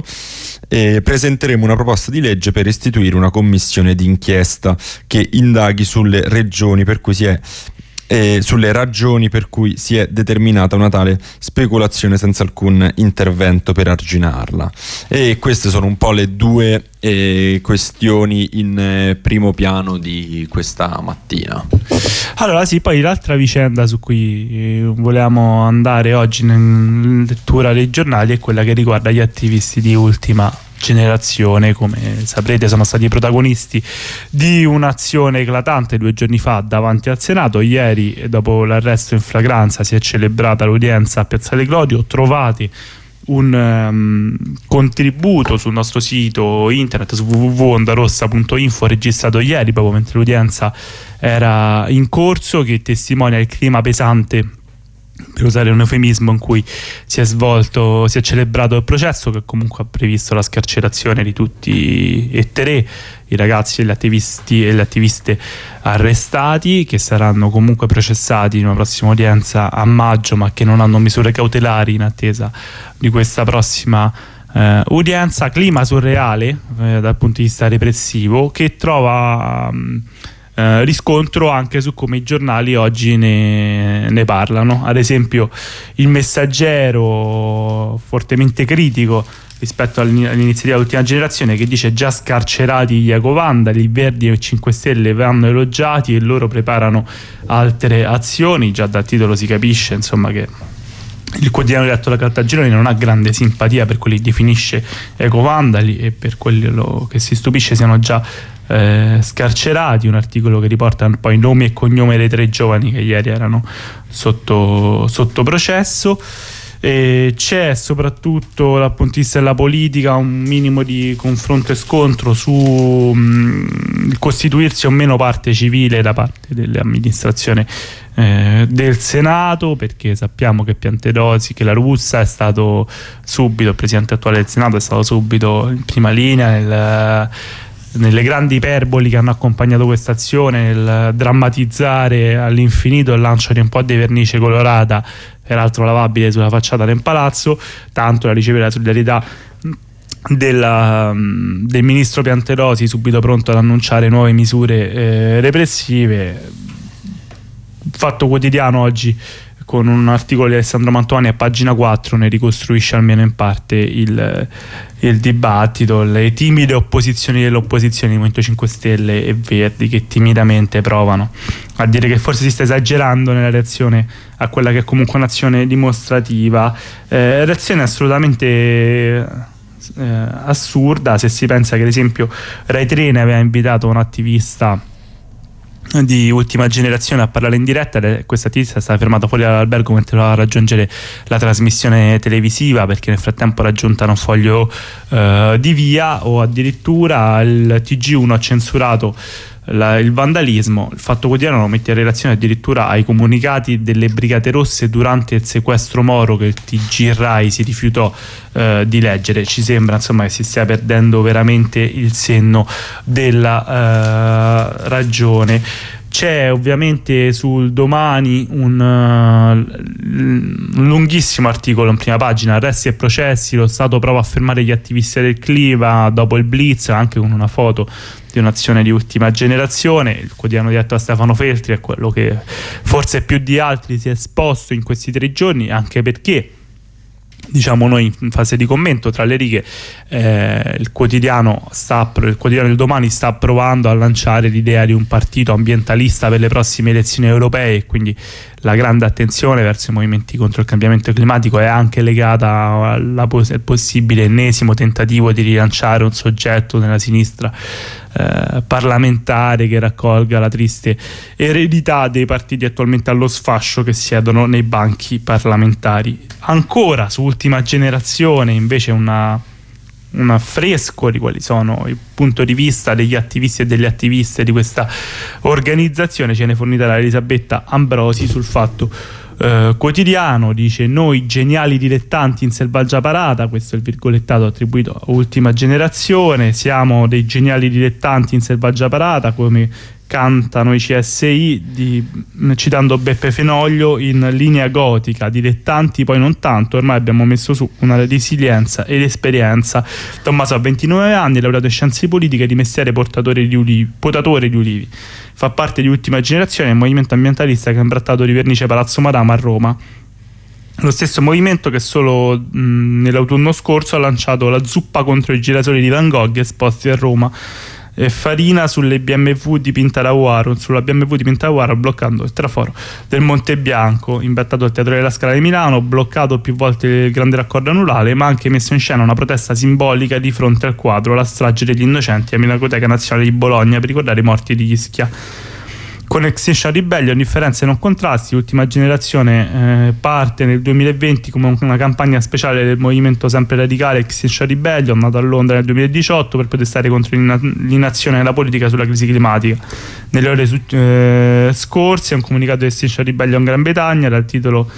E presenteremo una proposta di legge per istituire una commissione d'inchiesta che indaghi sulle regioni per cui si è eh, sulle ragioni per cui si è determinata una tale speculazione senza alcun intervento per arginarla. E queste sono un po' le due eh, questioni in eh, primo piano di questa mattina. Allora sì, poi l'altra vicenda su cui eh, volevamo andare oggi in lettura dei giornali è quella che riguarda gli attivisti di Ultima Generazione. Come saprete sono stati protagonisti di un'azione eclatante due giorni fa davanti al Senato. Ieri, dopo l'arresto in flagranza, si è celebrata l'udienza a Piazzale Clodio. Trovate un um, contributo sul nostro sito internet su w w w punto ondarossa punto info registrato ieri proprio mentre l'udienza era in corso, che testimonia il clima pesante, per usare un eufemismo, in cui si è svolto, si è celebrato il processo, che comunque ha previsto la scarcerazione di tutti e tre i ragazzi e gli attivisti e le attiviste arrestati, che saranno comunque processati in una prossima udienza a maggio, ma che non hanno misure cautelari in attesa di questa prossima eh, udienza. Clima surreale eh, dal punto di vista repressivo, che trova um, Uh, riscontro anche su come i giornali oggi ne, ne parlano. Ad esempio il Messaggero, fortemente critico rispetto all'iniziativa Ultima Generazione, che dice: già scarcerati gli ecovandali, i Verdi e cinque Stelle vanno elogiati e loro preparano altre azioni. Già dal titolo si capisce insomma che il quotidiano diretto da Caltagirone non ha grande simpatia per quelli che definisce ecovandali e per quello che si stupisce siano già Eh, scarcerati. Un articolo che riporta poi nomi e cognome dei tre giovani che ieri erano sotto, sotto processo. E c'è soprattutto dal punto di vista della politica un minimo di confronto e scontro su mh, il costituirsi o meno parte civile da parte dell'amministrazione eh, del Senato, perché sappiamo che Piantedosi, che la Russa è stato subito, il presidente attuale del Senato è stato subito in prima linea nel nelle grandi iperboli che hanno accompagnato questa azione, nel drammatizzare all'infinito il lancio di un po' di vernice colorata, peraltro lavabile, sulla facciata del palazzo, tanto da ricevere la solidarietà della, del ministro Piantedosi, subito pronto ad annunciare nuove misure eh, repressive. Fatto Quotidiano oggi, con un articolo di Alessandro Mantovani a pagina quattro, ne ricostruisce almeno in parte il, il dibattito, le timide opposizioni dell'opposizione di Movimento cinque Stelle e Verdi, che timidamente provano a dire che forse si sta esagerando nella reazione a quella che è comunque un'azione dimostrativa, eh, reazione assolutamente eh, assurda se si pensa che ad esempio Rai tre ne aveva invitato un attivista di Ultima Generazione a parlare in diretta, e questa attivista è stata fermata fuori dall'albergo mentre doveva raggiungere la trasmissione televisiva, perché nel frattempo era raggiunta un foglio eh, di via. O addirittura il T G uno ha censurato la, il vandalismo. Il Fatto Quotidiano lo mette in relazione addirittura ai comunicati delle Brigate Rosse durante il sequestro Moro, che il T G Rai si rifiutò eh, di leggere. Ci sembra insomma che si stia perdendo veramente il senno della eh, ragione. C'è ovviamente sul Domani un, uh, un lunghissimo articolo in prima pagina, arresti e processi, lo Stato prova a fermare gli attivisti del clima dopo il blitz, anche con una foto di un'azione di ultima generazione. Il quotidiano diretto da Stefano Feltri è quello che forse più di altri si è esposto in questi tre giorni, anche perché, diciamo noi in fase di commento tra le righe, eh, il quotidiano sta, il quotidiano del Domani sta provando a lanciare l'idea di un partito ambientalista per le prossime elezioni europee, e quindi la grande attenzione verso i movimenti contro il cambiamento climatico è anche legata al poss- possibile ennesimo tentativo di rilanciare un soggetto nella sinistra eh, parlamentare che raccolga la triste eredità dei partiti attualmente allo sfascio che siedono nei banchi parlamentari. Ancora su Ultima Generazione invece una, un affresco di quali sono il punto di vista degli attivisti e delle attiviste di questa organizzazione, ce ne fornita da Elisabetta Ambrosi sul Fatto eh, Quotidiano. Dice: noi geniali dilettanti in selvaggia parata, questo è il virgolettato attribuito a Ultima Generazione, siamo dei geniali dilettanti in selvaggia parata, come cantano i C S I, di, citando Beppe Fenoglio in Linea Gotica, dilettanti poi non tanto, ormai abbiamo messo su una resilienza ed esperienza. Tommaso ha ventinove anni, laureato in scienze politiche, di mestiere portatore di ulivi, potatore di ulivi, fa parte di Ultima Generazione, il movimento ambientalista che ha imbrattato di vernice Palazzo Madama a Roma, lo stesso movimento che solo mh, nell'autunno scorso ha lanciato la zuppa contro i girasoli di Van Gogh esposti a Roma, e farina sulle B M W di Pintarauaro, sulla B M W di Pintarauaro, bloccando il traforo del Monte Bianco, imbrattato al Teatro della Scala di Milano, bloccato più volte il grande raccordo anulare, ma anche messo in scena una protesta simbolica di fronte al quadro La strage degli innocenti a Pinacoteca Nazionale di Bologna per ricordare i morti di Ischia. Con Extinction Rebellion, differenze e non contrasti, Ultima Generazione eh, parte nel duemilaventi come una campagna speciale del movimento sempre radicale Extinction Rebellion, nato a Londra nel duemiladiciotto per protestare contro l'inazione della politica sulla crisi climatica. Nelle ore su- eh, scorse un comunicato di Extinction Rebellion Gran Bretagna dal titolo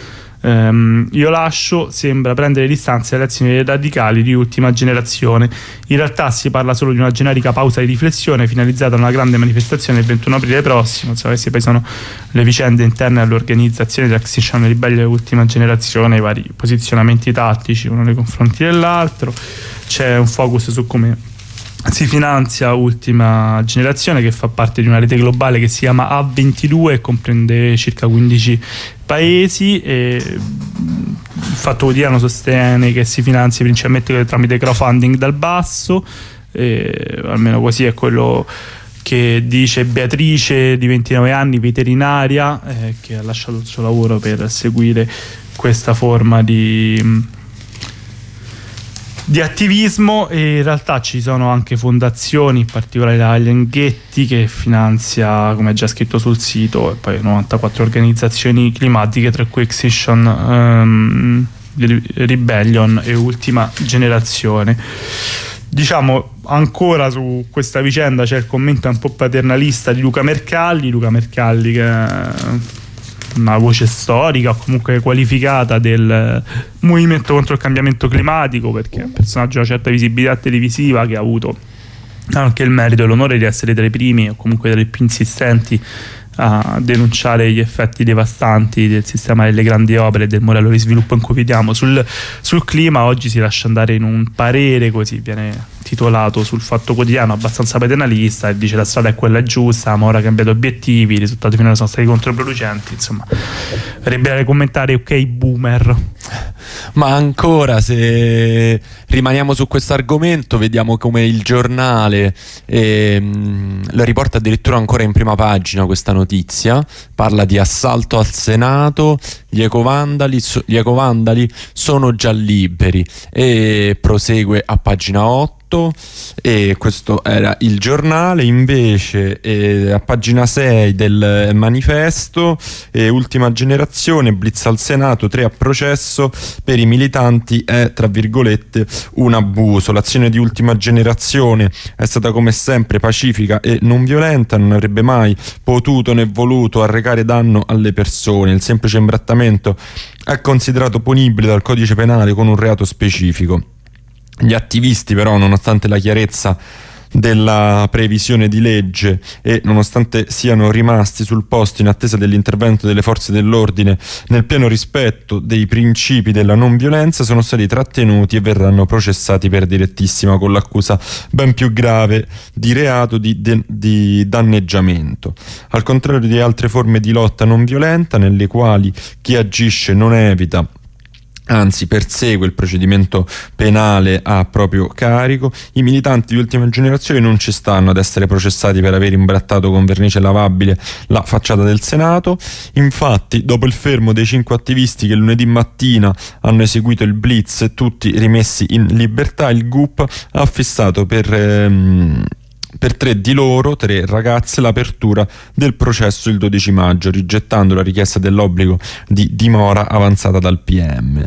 Um, Io lascio sembra prendere distanze dalle azioni radicali di Ultima Generazione. In realtà si parla solo di una generica pausa di riflessione finalizzata a una grande manifestazione il ventuno aprile prossimo. Insomma, queste poi sono le vicende interne all'organizzazione della Extinction Rebellion e Ultima Generazione, i vari posizionamenti tattici uno nei confronti dell'altro. C'è un focus su come si finanzia Ultima Generazione, che fa parte di una rete globale che si chiama A ventidue e comprende circa quindici paesi, e il Fatto Quotidiano sostiene che si finanzi principalmente tramite crowdfunding dal basso, e almeno così è quello che dice Beatrice, di ventinove anni, veterinaria, eh, che ha lasciato il suo lavoro per seguire questa forma di di attivismo. E in realtà ci sono anche fondazioni, in particolare la Lenghetti, che finanzia, come è già scritto sul sito, e poi novantaquattro organizzazioni climatiche, tra cui Extinction um, Rebellion e Ultima Generazione. Diciamo, ancora su questa vicenda c'è il commento un po' paternalista di Luca Mercalli, Luca Mercalli che è una voce storica o comunque qualificata del movimento contro il cambiamento climatico, perché è un personaggio di una certa visibilità televisiva, che ha avuto anche il merito e l'onore di essere tra i primi o comunque tra i più insistenti a denunciare gli effetti devastanti del sistema delle grandi opere e del modello di sviluppo in cui viviamo sul, sul clima. Oggi si lascia andare in un parere, così viene titolato, sul Fatto Quotidiano, abbastanza paternalista, e dice: la strada è quella giusta, ma ora ha cambiato obiettivi, i risultati finora sono stati controproducenti. Insomma, verrebbe da commentare ok boomer. Ma ancora, se rimaniamo su questo argomento, vediamo come Il Giornale ehm, lo riporta addirittura ancora in prima pagina questa notizia. Parla di assalto al Senato, gli ecovandali, so, gli ecovandali sono già liberi, e prosegue a pagina otto. E questo era Il Giornale. Invece eh, a pagina sei del Manifesto, eh, Ultima Generazione, blitz al Senato, tre a processo per i militanti è, tra virgolette, un abuso. L'azione di Ultima Generazione è stata come sempre pacifica e non violenta, non avrebbe mai potuto né voluto arrecare danno alle persone. Il semplice imbrattamento è considerato punibile dal codice penale con un reato specifico. Gli attivisti però, nonostante la chiarezza della previsione di legge e, nonostante siano rimasti sul posto in attesa dell'intervento delle forze dell'ordine nel pieno rispetto dei principi della non violenza, sono stati trattenuti e verranno processati per direttissima con l'accusa ben più grave di reato di, de- di danneggiamento. Al contrario di altre forme di lotta non violenta nelle quali chi agisce non evita, anzi persegue il procedimento penale a proprio carico, i militanti di ultima generazione non ci stanno ad essere processati per aver imbrattato con vernice lavabile la facciata del Senato. Infatti, dopo il fermo dei cinque attivisti che lunedì mattina hanno eseguito il blitz, tutti rimessi in libertà, il G U P ha fissato per... Ehm, per tre di loro, tre ragazze, l'apertura del processo il dodici maggio, rigettando la richiesta dell'obbligo di dimora avanzata dal P M.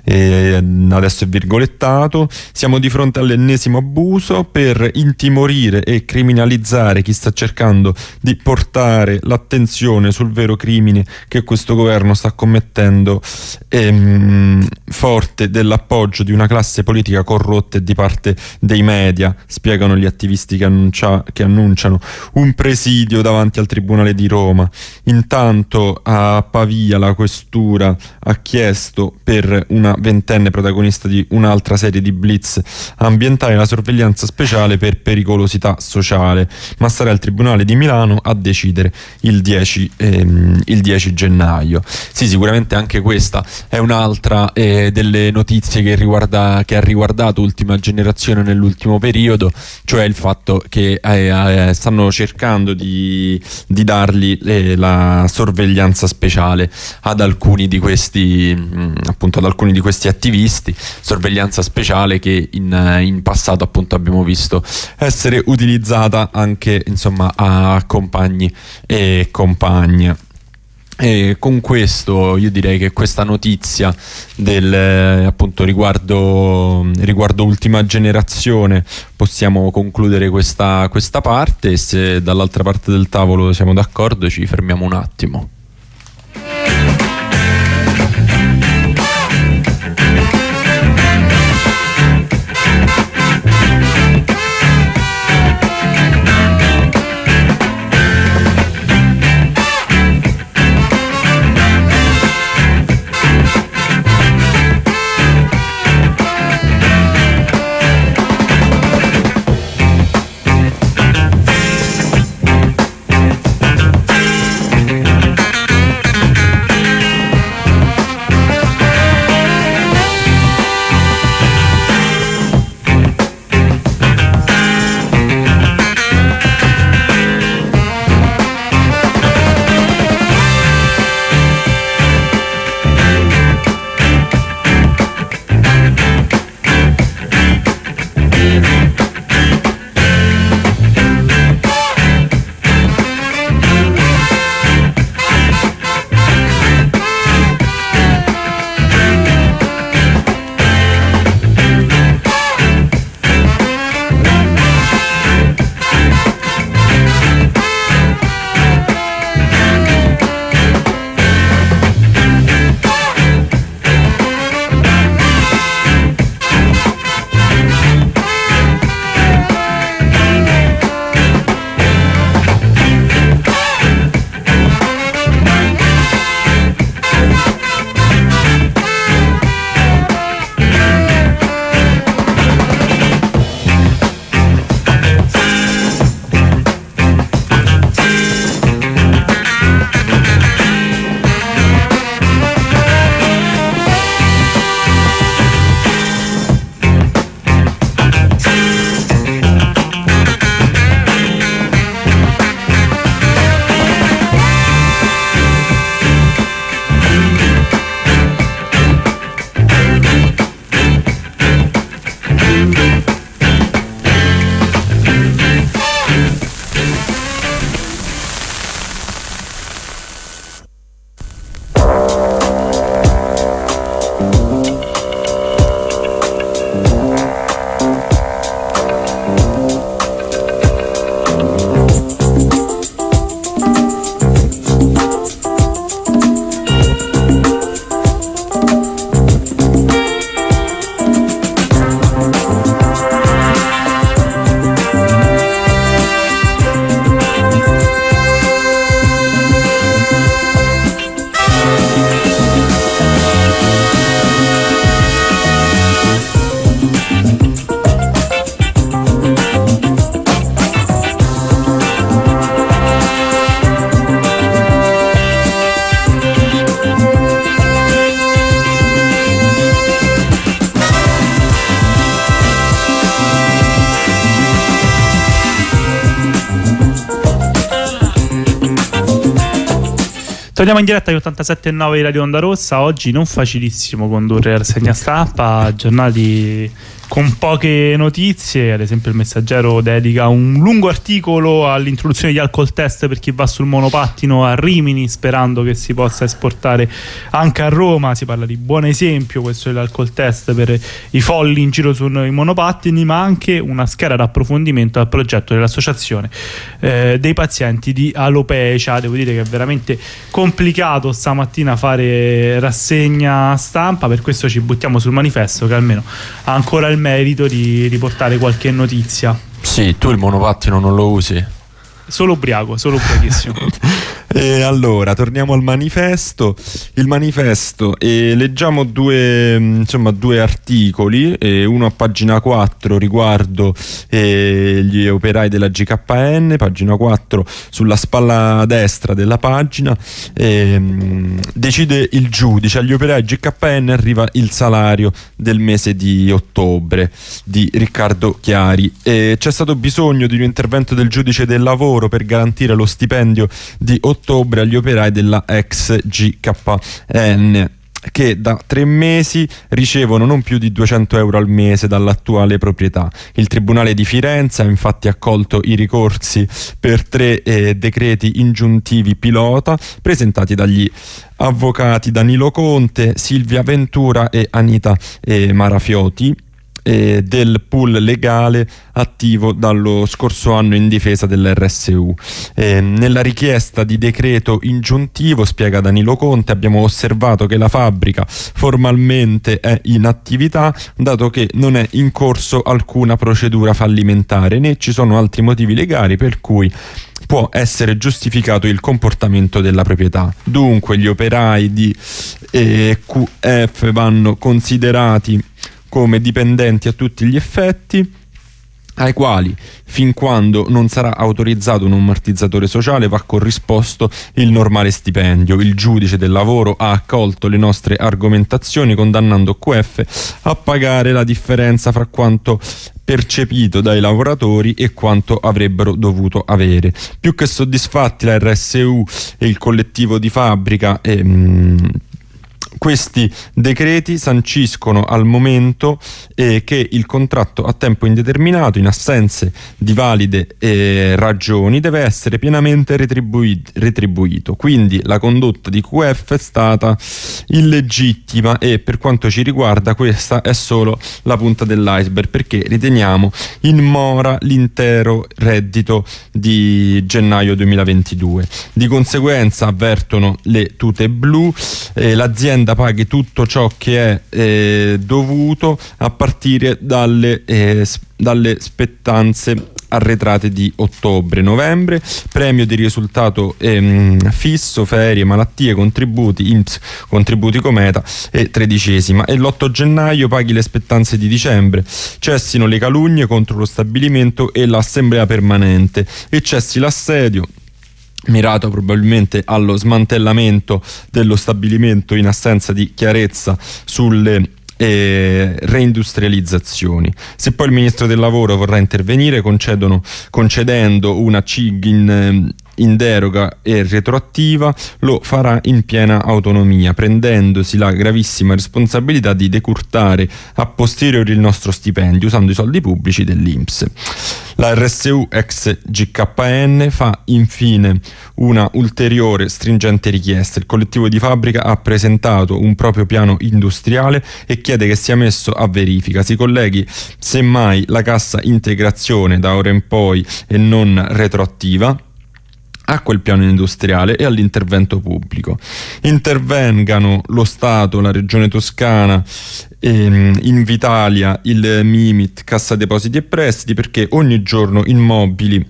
E adesso è virgolettato: siamo di fronte all'ennesimo abuso per intimorire e criminalizzare chi sta cercando di portare l'attenzione sul vero crimine che questo governo sta commettendo, ehm, forte dell'appoggio di una classe politica corrotta e di parte dei media, spiegano gli attivisti che annunciano che annunciano un presidio davanti al Tribunale di Roma. Intanto a Pavia la questura ha chiesto per una ventenne protagonista di un'altra serie di blitz ambientale la sorveglianza speciale per pericolosità sociale, ma sarà il Tribunale di Milano a decidere il dieci, ehm, il dieci gennaio. Sì, sicuramente anche questa è un'altra eh, delle notizie che, riguarda, che ha riguardato Ultima Generazione nell'ultimo periodo, cioè il fatto che Eh, eh, stanno cercando di, di dargli eh, la sorveglianza speciale ad alcuni di questi mh, appunto ad alcuni di questi attivisti, sorveglianza speciale che in, in passato appunto abbiamo visto essere utilizzata anche insomma a compagni e compagne. E con questo io direi che questa notizia del eh, appunto riguardo, riguardo Ultima Generazione possiamo concludere questa, questa parte, e se dall'altra parte del tavolo siamo d'accordo ci fermiamo un attimo. Torniamo in diretta agli ottantasette e nove di Radio Onda Rossa. Oggi non facilissimo condurre la rassegna stampa, giornali con poche notizie. Ad esempio il Messaggero dedica un lungo articolo all'introduzione di alcol test per chi va sul monopattino a Rimini, sperando che si possa esportare anche a Roma. Si parla di buon esempio questo dell'alcol test per i folli in giro sui monopattini, ma anche una scheda d'approfondimento al progetto dell'associazione eh, dei pazienti di alopecia. Devo dire che è veramente complicato stamattina fare rassegna stampa, per questo ci buttiamo sul manifesto, che almeno ha ancora il merito di riportare qualche notizia. Sì, tu il monopattino non lo usi? Solo ubriaco, solo ubriachissimo. E allora torniamo al manifesto. Il manifesto, e leggiamo due, insomma, due articoli, e uno a pagina quattro riguardo eh, gli operai della G K N, pagina quattro sulla spalla destra della pagina. Eh, decide il giudice, agli operai G K N arriva il salario del mese di ottobre, di Riccardo Chiari. E c'è stato bisogno di un intervento del giudice del lavoro per garantire lo stipendio di ottobre agli operai della ex G K N, che da tre mesi ricevono non più di duecento euro al mese dall'attuale proprietà. Il Tribunale di Firenze ha infatti accolto i ricorsi per tre eh, decreti ingiuntivi pilota presentati dagli avvocati Danilo Conte, Silvia Ventura e Anita eh, Marafioti, Eh, del pool legale attivo dallo scorso anno in difesa dell'R S U. Eh, nella richiesta di decreto ingiuntivo, spiega Danilo Conte, abbiamo osservato che la fabbrica formalmente è in attività, dato che non è in corso alcuna procedura fallimentare, né ci sono altri motivi legali per cui può essere giustificato il comportamento della proprietà. Dunque gli operai di eh, Q F vanno considerati come dipendenti a tutti gli effetti, ai quali, fin quando non sarà autorizzato un ammortizzatore sociale, va corrisposto il normale stipendio. Il giudice del lavoro ha accolto le nostre argomentazioni, condannando Q F a pagare la differenza fra quanto percepito dai lavoratori e quanto avrebbero dovuto avere. Più che soddisfatti, la R S U e il collettivo di fabbrica ehm, questi decreti sanciscono al momento eh, che il contratto a tempo indeterminato, in assenza di valide eh, ragioni, deve essere pienamente retribuito, retribuito. Quindi la condotta di Q F è stata illegittima e, per quanto ci riguarda, questa è solo la punta dell'iceberg, perché riteniamo in mora l'intero reddito di gennaio duemilaventidue. Di conseguenza, avvertono le tute blu, eh, l'azienda paghi tutto ciò che è eh, dovuto a partire dalle, eh, dalle spettanze arretrate di ottobre, novembre, premio di risultato ehm, fisso, ferie, malattie, contributi, I N P S, contributi Cometa e tredicesima, e l'otto gennaio paghi le spettanze di dicembre, cessino le calunnie contro lo stabilimento e l'assemblea permanente e cessi l'assedio mirato probabilmente allo smantellamento dello stabilimento in assenza di chiarezza sulle eh, reindustrializzazioni. Se poi il ministro del lavoro vorrà intervenire concedono, concedendo una C I G in, in deroga e retroattiva, lo farà in piena autonomia, prendendosi la gravissima responsabilità di decurtare a posteriori il nostro stipendio usando i soldi pubblici dell'I N P S. La R S U ex G K N fa infine una ulteriore stringente richiesta. Il collettivo di fabbrica ha presentato un proprio piano industriale e chiede che sia messo a verifica. Si colleghi semmai la cassa integrazione da ora in poi e non retroattiva a quel piano industriale e all'intervento pubblico. Intervengano lo Stato, la Regione Toscana, ehm, Invitalia, il Mimit, Cassa Depositi e Prestiti, perché ogni giorno Immobili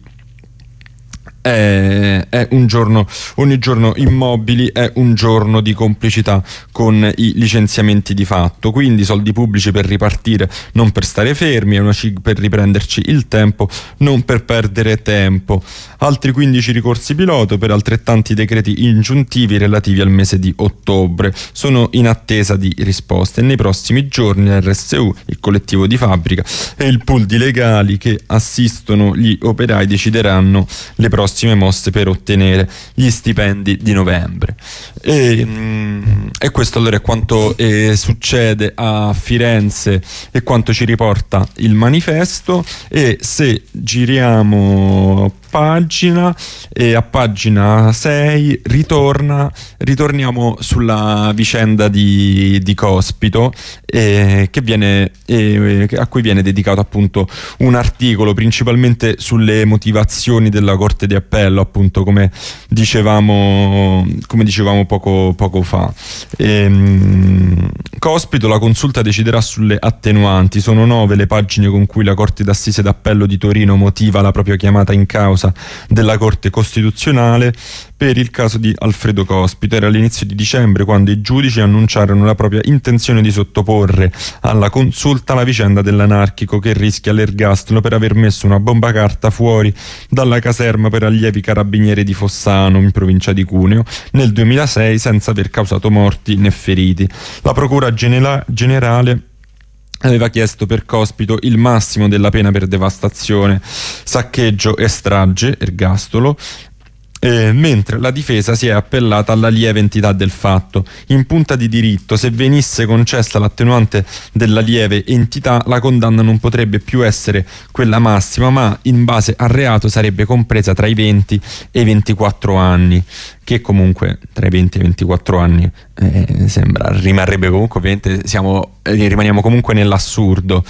È, è un giorno, ogni giorno Immobili è un giorno di complicità con i licenziamenti di fatto, quindi soldi pubblici per ripartire, non per stare fermi, è una C I G per riprenderci il tempo, non per perdere tempo. Altri quindici ricorsi pilota per altrettanti decreti ingiuntivi relativi al mese di ottobre sono in attesa di risposte e nei prossimi giorni l'R S U, il collettivo di fabbrica e il pool di legali che assistono gli operai decideranno le prossime prossime mosse per ottenere gli stipendi di novembre. E, mh, e questo allora è quanto eh, succede a Firenze e quanto ci riporta il manifesto. E se giriamo pagina, e a pagina sei ritorna ritorniamo sulla vicenda di, di Cospito, eh, che viene eh, a cui viene dedicato appunto un articolo principalmente sulle motivazioni della Corte di Appello, appunto come dicevamo come dicevamo poco, poco fa. Ehm, Cospito, la consulta deciderà sulle attenuanti. Sono nove le pagine con cui la Corte d'Assise d'Appello di Torino motiva la propria chiamata in causa della Corte Costituzionale per il caso di Alfredo Cospito. Era all'inizio di dicembre quando i giudici annunciarono la propria intenzione di sottoporre alla consulta la vicenda dell'anarchico che rischia l'ergastolo per aver messo una bomba carta fuori dalla caserma per allievi carabinieri di Fossano, in provincia di Cuneo, nel duemilasei, senza aver causato morti né feriti. La Procura Genera- Generale aveva chiesto per Cospito il massimo della pena per devastazione, saccheggio e strage, ergastolo, Eh, mentre la difesa si è appellata alla lieve entità del fatto. In punta di diritto, se venisse concessa l'attenuante della lieve entità, la condanna non potrebbe più essere quella massima, ma in base al reato sarebbe compresa tra i venti e i ventiquattro anni, che comunque tra i venti e i ventiquattro anni eh, sembra rimarrebbe comunque, ovviamente siamo, eh, rimaniamo comunque nell'assurdo,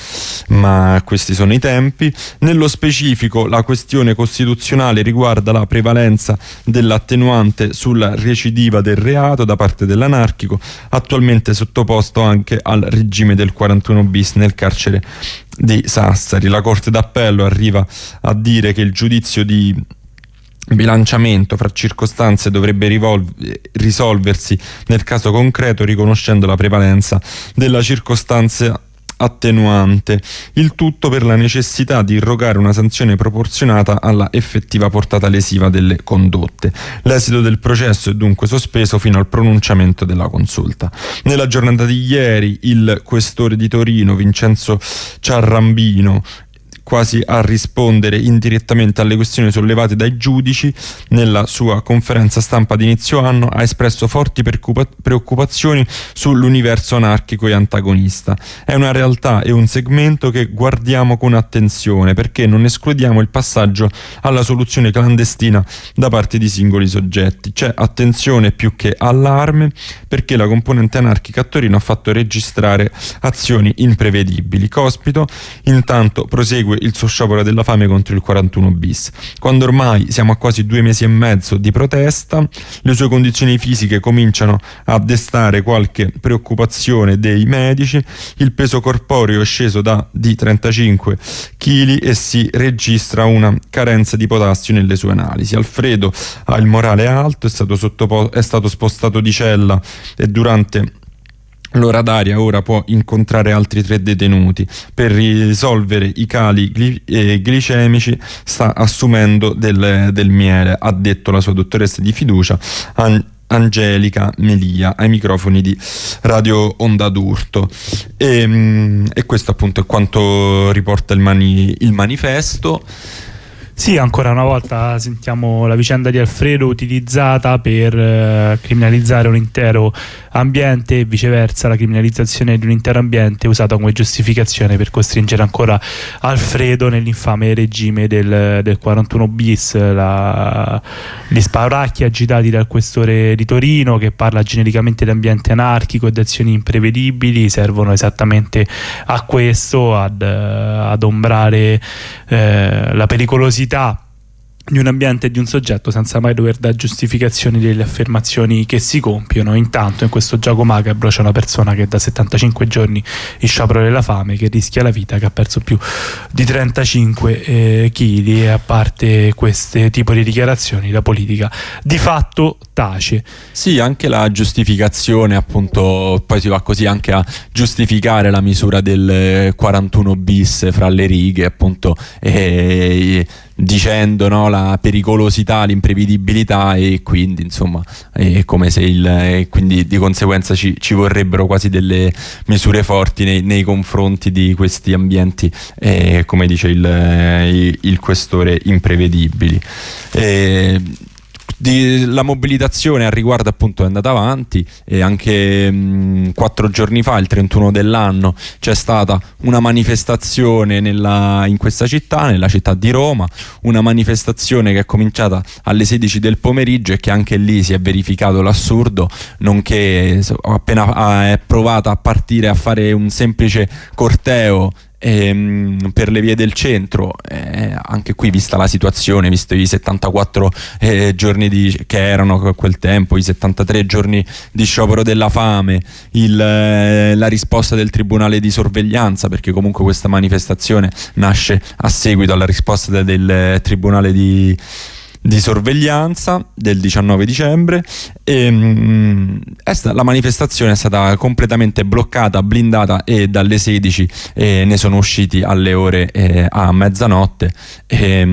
ma questi sono i tempi. Nello specifico, la questione costituzionale riguarda la prevalenza dell'attenuante sulla recidiva del reato da parte dell'anarchico, attualmente sottoposto anche al regime del quarantuno bis nel carcere di Sassari. La Corte d'Appello arriva a dire che il giudizio di bilanciamento fra circostanze dovrebbe rivolv- risolversi nel caso concreto, riconoscendo la prevalenza della circostanza attenuante, il tutto per la necessità di irrogare una sanzione proporzionata alla effettiva portata lesiva delle condotte. L'esito del processo è dunque sospeso fino al pronunciamento della consulta. Nella giornata di ieri il questore di Torino Vincenzo Ciarrambino, quasi a rispondere indirettamente alle questioni sollevate dai giudici, nella sua conferenza stampa di inizio anno ha espresso forti preoccupa- preoccupazioni sull'universo anarchico e antagonista. È una realtà e un segmento che guardiamo con attenzione, perché non escludiamo il passaggio alla soluzione clandestina da parte di singoli soggetti. C'è attenzione più che allarme, perché la componente anarchica a Torino ha fatto registrare azioni imprevedibili. Cospito intanto prosegue il suo sciopero della fame contro il quarantuno bis. Quando ormai siamo a quasi due mesi e mezzo di protesta, le sue condizioni fisiche cominciano a destare qualche preoccupazione dei medici. Il peso corporeo è sceso da di trentacinque chili e si registra una carenza di potassio nelle sue analisi. Alfredo ha il morale alto, è stato, sottopo- è stato spostato di cella e durante l'ora d'aria ora può incontrare altri tre detenuti. Per risolvere i cali gli- eh, glicemici sta assumendo del, del miele, ha detto la sua dottoressa di fiducia An- Angelica Melia ai microfoni di Radio Onda d'Urto. E, mh, e questo appunto è quanto riporta il, mani- il manifesto. Sì, ancora una volta sentiamo la vicenda di Alfredo utilizzata per eh, criminalizzare un intero ambiente e viceversa la criminalizzazione di un intero ambiente usata come giustificazione per costringere ancora Alfredo nell'infame regime del, del quarantuno bis. La, gli spauracchi agitati dal questore di Torino, che parla genericamente di ambiente anarchico e di azioni imprevedibili, servono esattamente a questo, ad adombrare eh, la pericolosità di un ambiente e di un soggetto senza mai dover dare giustificazioni delle affermazioni che si compiono. Intanto in questo gioco macabro c'è una persona che da settantacinque giorni in sciopero della fame, che rischia la vita, che ha perso più di trentacinque chili, e a parte queste tipo di dichiarazioni la politica di fatto tace. Sì, anche la giustificazione, appunto, poi si va così anche a giustificare la misura del quarantuno bis fra le righe, appunto, e dicendo, no, la pericolosità, l'imprevedibilità, e quindi insomma è come se il e quindi di conseguenza ci, ci vorrebbero quasi delle misure forti nei, nei confronti di questi ambienti, eh, come dice il, il, il questore, imprevedibili. Eh, Di, la mobilitazione al riguardo appunto è andata avanti, e anche mh, quattro giorni fa, il trentuno dell'anno, c'è stata una manifestazione nella, in questa città, nella città di Roma, una manifestazione che è cominciata alle sedici del pomeriggio e che anche lì si è verificato l'assurdo, nonché appena è provata a partire a fare un semplice corteo Ehm, per le vie del centro, eh, anche qui, vista la situazione, visto i settantaquattro eh, giorni di, che erano a quel tempo, i settantatré giorni di sciopero della fame, il, eh, la risposta del tribunale di sorveglianza, perché comunque questa manifestazione nasce a seguito alla risposta de, del tribunale di di sorveglianza del diciannove dicembre, e mh, è sta- la manifestazione è stata completamente bloccata, blindata, e dalle sedici eh, ne sono usciti alle ore eh, a mezzanotte. E,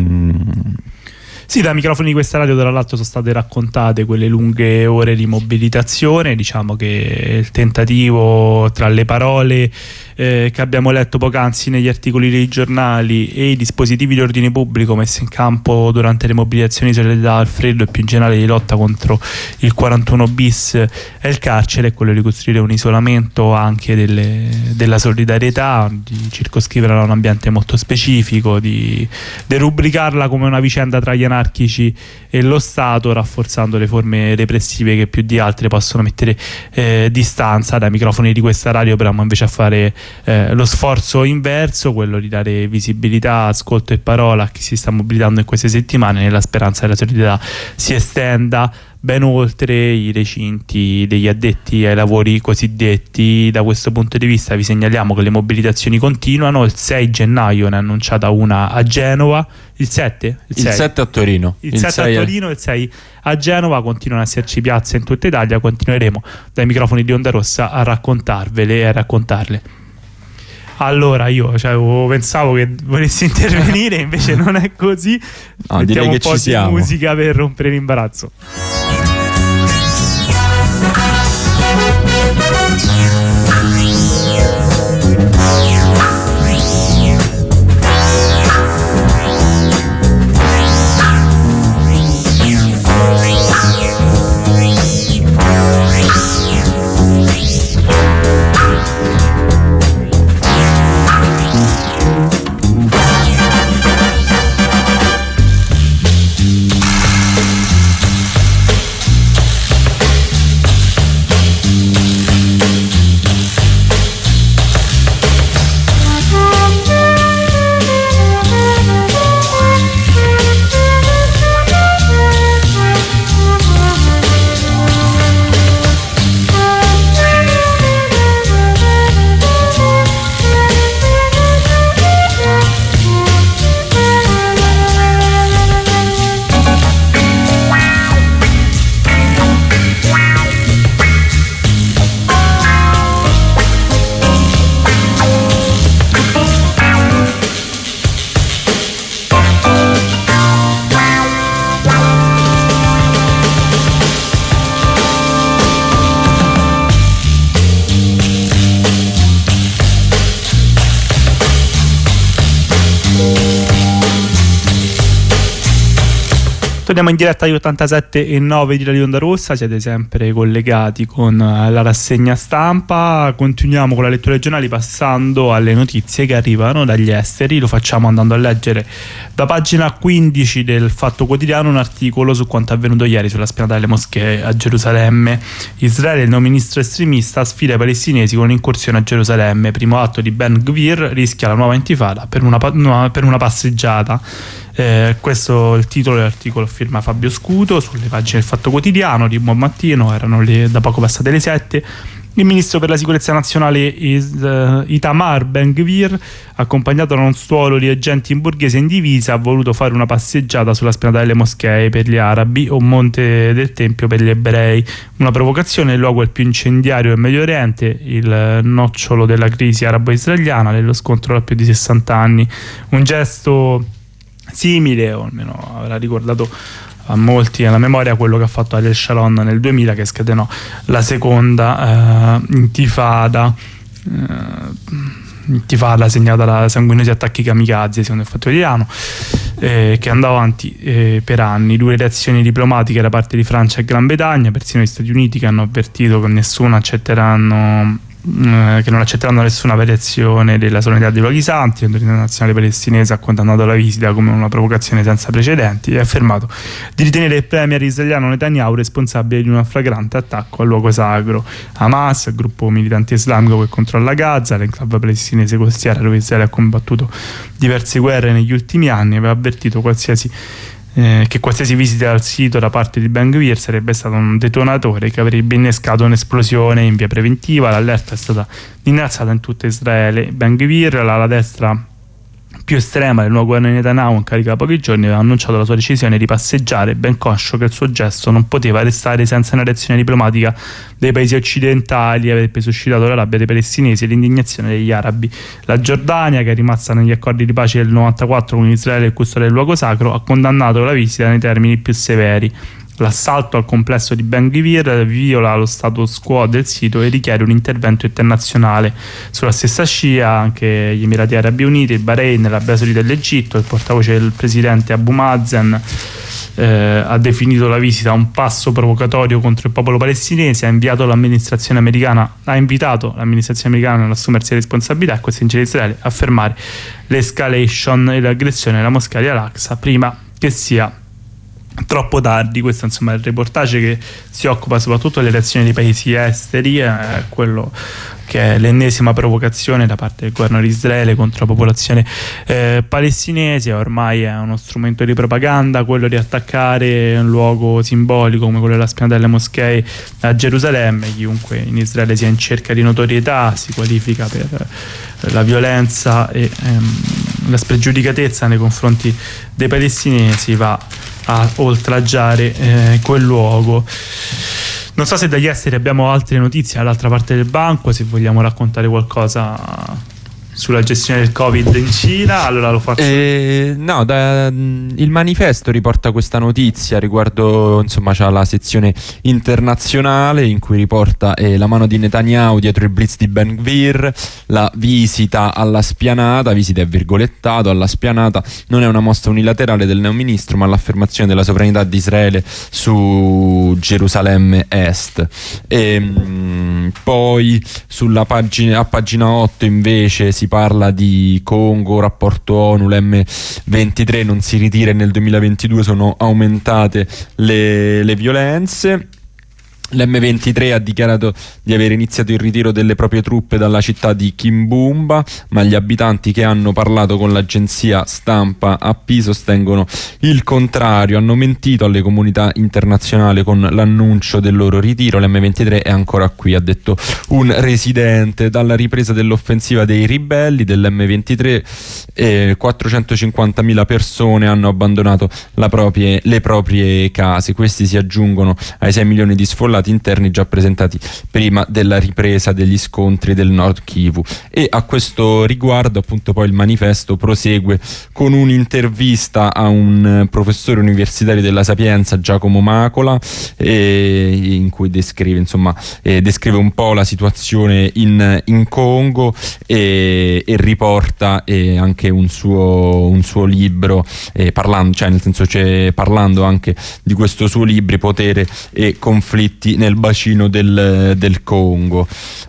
mh, Sì, dai microfoni di questa radio tra l'altro sono state raccontate quelle lunghe ore di mobilitazione. Diciamo che il tentativo, tra le parole eh, che abbiamo letto poc'anzi negli articoli dei giornali e i dispositivi di ordine pubblico messi in campo durante le mobilitazioni di solidarietà al freddo e più in generale di lotta contro il quarantuno bis e il carcere, è quello di costruire un isolamento anche delle, della solidarietà, di circoscriverla a un ambiente molto specifico, di derubricarla come una vicenda tra gli anarchici e lo Stato, rafforzando le forme repressive che più di altre possono mettere eh, distanza dai microfoni di questa radio. Però invece a fare eh, lo sforzo inverso, quello di dare visibilità, ascolto e parola a chi si sta mobilitando in queste settimane, nella speranza che la solidarietà si estenda ben oltre i recinti degli addetti ai lavori cosiddetti. Da questo punto di vista vi segnaliamo che le mobilitazioni continuano. Il sei gennaio ne è annunciata una a Genova, il sette? Il, il sette a Torino, il, il sette a Torino, il sei a Genova. Continuano a esserci piazze in tutta Italia. Continueremo dai microfoni di Onda Rossa a raccontarvele e a raccontarle. Allora io cioè, pensavo che volessi intervenire, invece non è così. No, mettiamo direi un che po' ci di siamo. musica per rompere l'imbarazzo. Torniamo in diretta agli ottantasette e nove di Radio Onda Rossa, siete sempre collegati con la rassegna stampa. Continuiamo con la lettura dei giornali passando alle notizie che arrivano dagli esteri. Lo facciamo andando a leggere da pagina quindici del Fatto Quotidiano un articolo su quanto avvenuto ieri sulla spianata delle moschee a Gerusalemme. Israele, il nuovo ministro estremista, sfida i palestinesi con un'incursione a Gerusalemme. Primo atto di Ben Gvir, rischia la nuova intifada per una, una, per una passeggiata. Eh, questo è il titolo dell'articolo, firma Fabio Scuto, sulle pagine del Fatto Quotidiano di buon mattino. Erano le, da poco passate le sette. Il ministro per la sicurezza nazionale is, uh, Itamar Ben Gvir, accompagnato da uno stuolo di agenti in borghese in divisa, ha voluto fare una passeggiata sulla spianata delle moschee per gli arabi o Monte del Tempio per gli ebrei. Una provocazione. Il luogo è il più incendiario del Medio Oriente, il nocciolo della crisi arabo-israeliana, dello scontro da più di sessanta anni. Un gesto simile, o almeno avrà ricordato a molti nella memoria quello che ha fatto Ariel Sharon nel duemila, che scatenò la seconda eh, intifada eh, intifada segnata da sanguinosi attacchi kamikaze, secondo il Fatto Quotidiano, eh, che andò avanti eh, per anni. Due reazioni diplomatiche da parte di Francia e Gran Bretagna, persino gli Stati Uniti, che hanno avvertito che nessuno accetteranno che non accetteranno nessuna variazione della sovranità dei luoghi santi. L'autorità nazionale palestinese ha condannato la visita come una provocazione senza precedenti e ha affermato di ritenere il premier israeliano Netanyahu responsabile di un flagrante attacco al luogo sacro. Hamas, il gruppo militante islamico che controlla Gaza, l'enclave palestinese costiera dove Israele ha combattuto diverse guerre negli ultimi anni, aveva avvertito qualsiasi Eh, che qualsiasi visita al sito da parte di Ben Gvir sarebbe stato un detonatore che avrebbe innescato un'esplosione in via preventiva. L'allerta è stata innalzata in tutta Israele. Ben Gvir, la, la destra più estrema del nuovo governo di Netanyahu, in carica da pochi giorni, aveva annunciato la sua decisione di passeggiare, ben conscio che il suo gesto non poteva restare senza una reazione diplomatica dei paesi occidentali. Avrebbe suscitato la rabbia dei palestinesi e l'indignazione degli arabi. La Giordania, che è rimasta negli accordi di pace del novantaquattro con Israele e custode del luogo sacro, ha condannato la visita nei termini più severi. L'assalto al complesso di Ben Gvir viola lo status quo del sito e richiede un intervento internazionale. Sulla stessa scia anche gli Emirati Arabi Uniti, il Bahrain, l'Arabia Saudita e l'Egitto. Il portavoce del presidente Abu Mazen eh, ha definito la visita un passo provocatorio contro il popolo palestinese, ha inviato l'amministrazione americana ha invitato l'amministrazione americana ad assumersi le responsabilità e costringere Israele a fermare l'escalation e l'aggressione alla moschea di Al-Aqsa prima che sia troppo tardi. Questo insomma è il reportage che si occupa soprattutto delle reazioni dei paesi esteri, eh, quello che è l'ennesima provocazione da parte del governo di Israele contro la popolazione eh, palestinese. Ormai è uno strumento di propaganda quello di attaccare un luogo simbolico come quello della spianata delle moschee a Gerusalemme. Chiunque in Israele sia in cerca di notorietà si qualifica per la violenza e ehm, la spregiudicatezza nei confronti dei palestinesi, va a oltraggiare eh, quel luogo. Non so se dagli esteri abbiamo altre notizie dall'altra parte del banco, se vogliamo raccontare qualcosa sulla gestione del Covid in Cina. Allora lo faccio. Eh, no, da, il Manifesto riporta questa notizia riguardo, insomma, c'ha la sezione internazionale in cui riporta eh, la mano di Netanyahu dietro il blitz di Ben Gvir, la visita alla spianata, visita è virgolettato, alla spianata non è una mossa unilaterale del neoministro ma l'affermazione della sovranità di Israele su Gerusalemme Est. E, mh, poi sulla pagina, a pagina otto invece si parla di Congo, rapporto ONU, l'emme ventitré non si ritira e nel duemilaventidue sono aumentate le, le violenze. L'emme ventitré ha dichiarato di aver iniziato il ritiro delle proprie truppe dalla città di Kimbumba, ma gli abitanti che hanno parlato con l'agenzia stampa A P sostengono il contrario, hanno mentito alle comunità internazionali con l'annuncio del loro ritiro. L'emme ventitré è ancora qui, ha detto un residente. Dalla ripresa dell'offensiva dei ribelli dell'emme ventitré eh, quattrocentocinquantamila persone hanno abbandonato la proprie, le proprie case. Questi si aggiungono ai sei milioni di sfollati interni già presentati prima della ripresa degli scontri del Nord Kivu. E a questo riguardo appunto poi il Manifesto prosegue con un'intervista a un professore universitario della Sapienza, Giacomo Macola, eh, in cui descrive insomma eh, descrive un po' la situazione in, in Congo e, e riporta eh, anche un suo, un suo libro eh, parlando, cioè nel senso c'è parlando anche di questo suo libro Potere e conflitti nel bacino del, del Congo.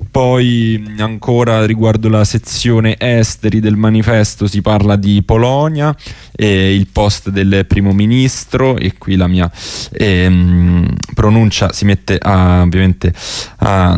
Poi ancora riguardo la sezione esteri del Manifesto si parla di Polonia e il post del primo ministro, e qui la mia ehm, pronuncia si mette a, ovviamente a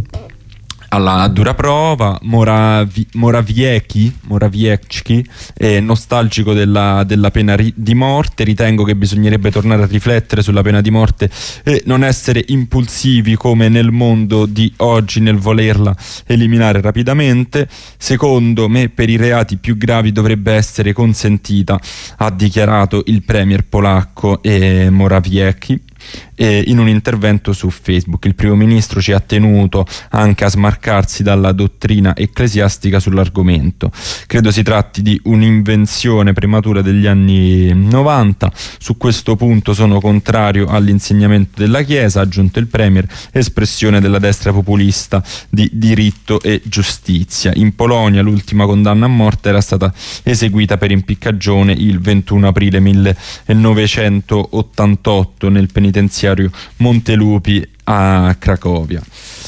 alla dura prova. Moravi, Morawiecki, Morawiecki è nostalgico della, della pena ri, di morte. Ritengo che bisognerebbe tornare a riflettere sulla pena di morte e non essere impulsivi come nel mondo di oggi nel volerla eliminare rapidamente. Secondo me per i reati più gravi dovrebbe essere consentita, ha dichiarato il premier polacco eh, Morawiecki. eh, in un intervento su Facebook. Il primo ministro ci ha tenuto anche a smarcarsi dalla dottrina ecclesiastica sull'argomento. Credo si tratti di un'invenzione prematura degli anni novanta. Su questo punto sono contrario all'insegnamento della Chiesa, ha aggiunto il Premier, espressione della destra populista di diritto e giustizia. In Polonia l'ultima condanna a morte era stata eseguita per impiccagione il ventuno aprile millenovecentottantotto nel penitenziario Montelupi a Cracovia.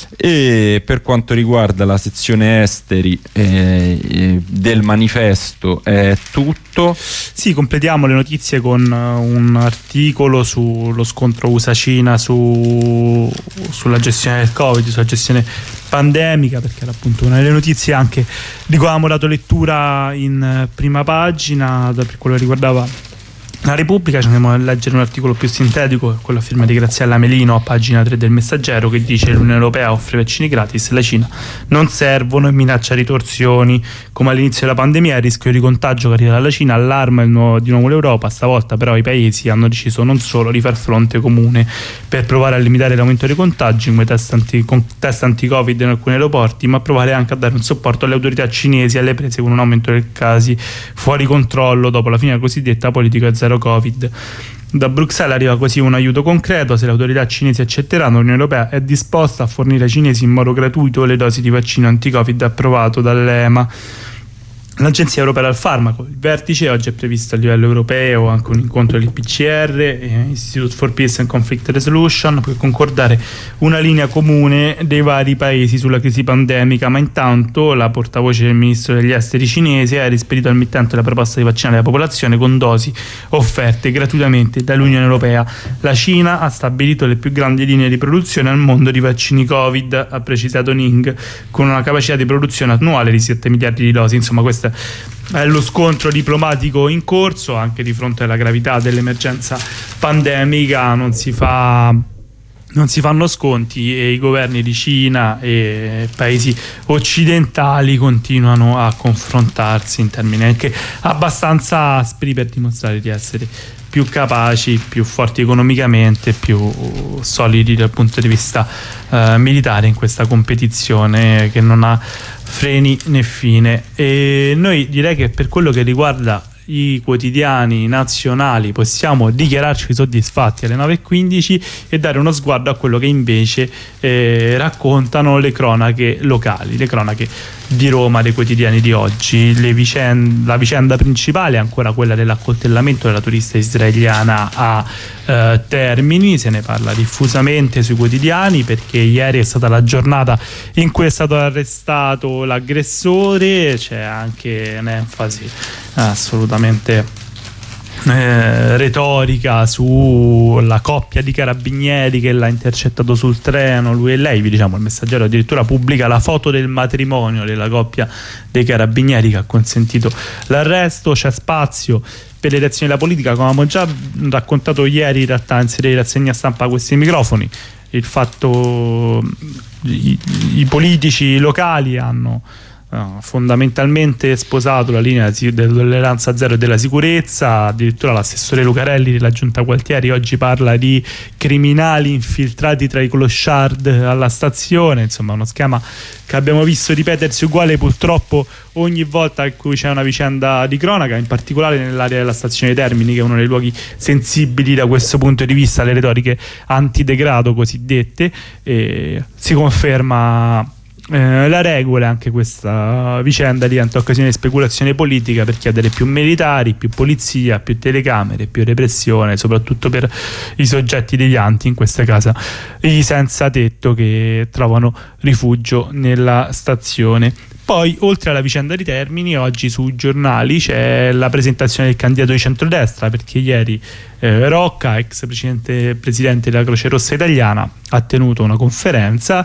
E per quanto riguarda la sezione esteri eh, eh, del manifesto è tutto. Sì, completiamo le notizie con un articolo sullo scontro U S A-Cina su, sulla gestione del Covid, sulla gestione pandemica, perché era appunto una delle notizie anche di cui avevamo dato lettura in prima pagina per quello che riguardava La Repubblica. Ci andiamo a leggere un articolo più sintetico, quello a firma di Graziella Melino, a pagina tre del Messaggero, che dice: l'Unione Europea offre vaccini gratis, la Cina non servono e minaccia ritorsioni. Come all'inizio della pandemia, il rischio di contagio che arriva dalla Cina allarma il nuovo, di nuovo l'Europa. Stavolta però i paesi hanno deciso non solo di far fronte comune per provare a limitare l'aumento dei contagi come test, anti, con test anti-Covid in alcuni aeroporti, ma provare anche a dare un supporto alle autorità cinesi e alle prese con un aumento dei casi fuori controllo dopo la fine della cosiddetta politica zero Covid. Da Bruxelles arriva così un aiuto concreto: se le autorità cinesi accetteranno, l'Unione Europea è disposta a fornire ai cinesi in modo gratuito le dosi di vaccino anti-Covid approvato dall'E M A. L'Agenzia Europea del Farmaco, il vertice, oggi è previsto a livello europeo anche un incontro dell'I P C R, eh, Institute for Peace and Conflict Resolution, per concordare una linea comune dei vari paesi sulla crisi pandemica. Ma intanto la portavoce del ministro degli esteri cinese ha rispedito al mittente la proposta di vaccinare la popolazione con dosi offerte gratuitamente dall'Unione Europea. La Cina ha stabilito le più grandi linee di produzione al mondo di vaccini Covid, ha precisato Ning, con una capacità di produzione annuale di sette miliardi di dosi. Insomma, questo è lo scontro diplomatico in corso. Anche di fronte alla gravità dell'emergenza pandemica non si fa non si fanno sconti e i governi di Cina e paesi occidentali continuano a confrontarsi in termini anche abbastanza aspri per dimostrare di essere più capaci, più forti economicamente, più solidi dal punto di vista eh, militare in questa competizione che non ha freni né fine. E noi direi che per quello che riguarda i quotidiani nazionali possiamo dichiararci soddisfatti alle nove e quindici e dare uno sguardo a quello che invece eh, raccontano le cronache locali, le cronache di Roma, dei quotidiani di oggi. Le vicende, la vicenda principale è ancora quella dell'accoltellamento della turista israeliana a eh, Termini. Se ne parla diffusamente sui quotidiani perché ieri è stata la giornata in cui è stato arrestato l'aggressore. C'è anche un'enfasi assolutamente Eh, retorica sulla coppia di carabinieri che l'ha intercettato sul treno, lui e lei. Vi diciamo, il Messaggero addirittura pubblica la foto del matrimonio della coppia dei carabinieri che ha consentito l'arresto. C'è spazio per le elezioni della politica, come abbiamo già raccontato ieri in realtà in serie di rassegna stampa a questi microfoni. Il fatto i, i politici locali hanno No, fondamentalmente sposato la linea della tolleranza zero e della sicurezza. Addirittura l'assessore Lucarelli della Giunta Gualtieri oggi parla di criminali infiltrati tra i clochard alla stazione. Insomma, uno schema che abbiamo visto ripetersi uguale purtroppo ogni volta in cui c'è una vicenda di cronaca, in particolare nell'area della stazione Termini, che è uno dei luoghi sensibili da questo punto di vista alle retoriche antidegrado cosiddette. E si conferma Eh, la regola. Anche questa vicenda diventa occasione di speculazione politica per chiedere più militari, più polizia, più telecamere, più repressione, soprattutto per i soggetti devianti, in questa casa i senza tetto che trovano rifugio nella stazione. Poi, oltre alla vicenda di Termini, oggi sui giornali c'è la presentazione del candidato di centrodestra, perché ieri eh, Rocca, ex presidente, presidente della Croce Rossa Italiana, ha tenuto una conferenza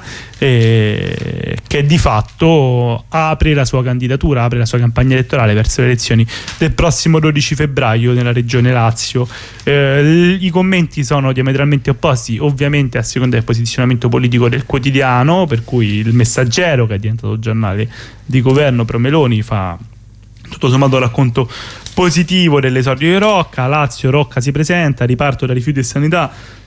eh, che di fatto apre la sua candidatura, apre la sua campagna elettorale verso le elezioni del prossimo dodici febbraio nella regione Lazio. Eh, I commenti sono diametralmente opposti, ovviamente a seconda del posizionamento politico del quotidiano, per cui il Messaggero, che è diventato giornale di governo pro Meloni, fa tutto sommato racconto positivo dell'esordio di Rocca. Lazio, Rocca si presenta, riparto da rifiuti e sanità,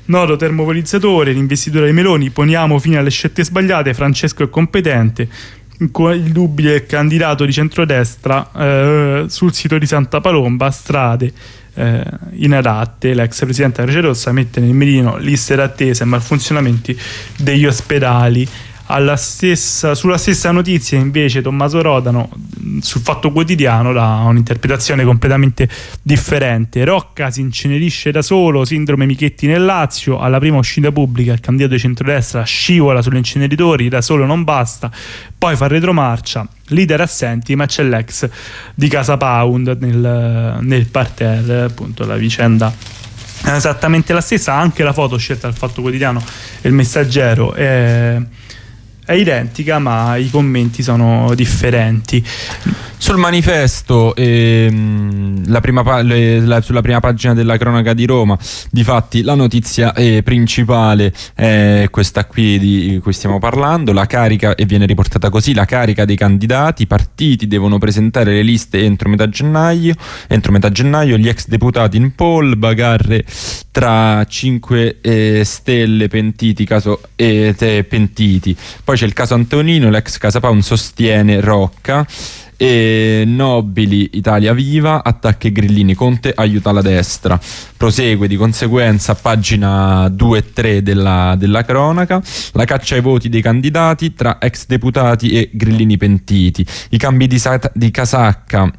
nodo termovalorizzatore, l'investitore di Meloni, poniamo fine alle scelte sbagliate, Francesco è competente, il dubile candidato di centrodestra eh, sul sito di Santa Palomba, strade eh, inadatte, l'ex presidente della Croce Rossa mette nel mirino liste d'attesa e malfunzionamenti degli ospedali. Alla stessa, sulla stessa notizia invece Tommaso Rodano sul Fatto Quotidiano dà un'interpretazione completamente differente. Rocca si incenerisce da solo, sindrome Michetti nel Lazio, alla prima uscita pubblica il candidato di centrodestra scivola sugli inceneritori, da solo non basta, poi fa retromarcia, leader assenti ma c'è l'ex di Casa Pound nel, nel parterre. Appunto la vicenda è esattamente la stessa, anche la foto scelta dal Fatto Quotidiano e il Messaggero è è identica, ma i commenti sono differenti. Sul Manifesto, ehm, la prima pa- le, la, sulla prima pagina della cronaca di Roma, difatti la notizia eh, principale è questa qui di cui stiamo parlando, la carica, e viene riportata così: la carica dei candidati, i partiti devono presentare le liste entro metà gennaio, entro metà gennaio gli ex deputati in poll, bagarre tra cinque eh, Stelle, pentiti, caso eh, te, pentiti. Poi c'è il caso Antonino, l'ex Casa Pound sostiene Rocca. E Nobili, Italia Viva, attacca i grillini, Conte aiuta la destra. Prosegue di conseguenza pagina due e tre della, della cronaca, la caccia ai voti dei candidati tra ex deputati e grillini pentiti, i cambi di, sa- di casacca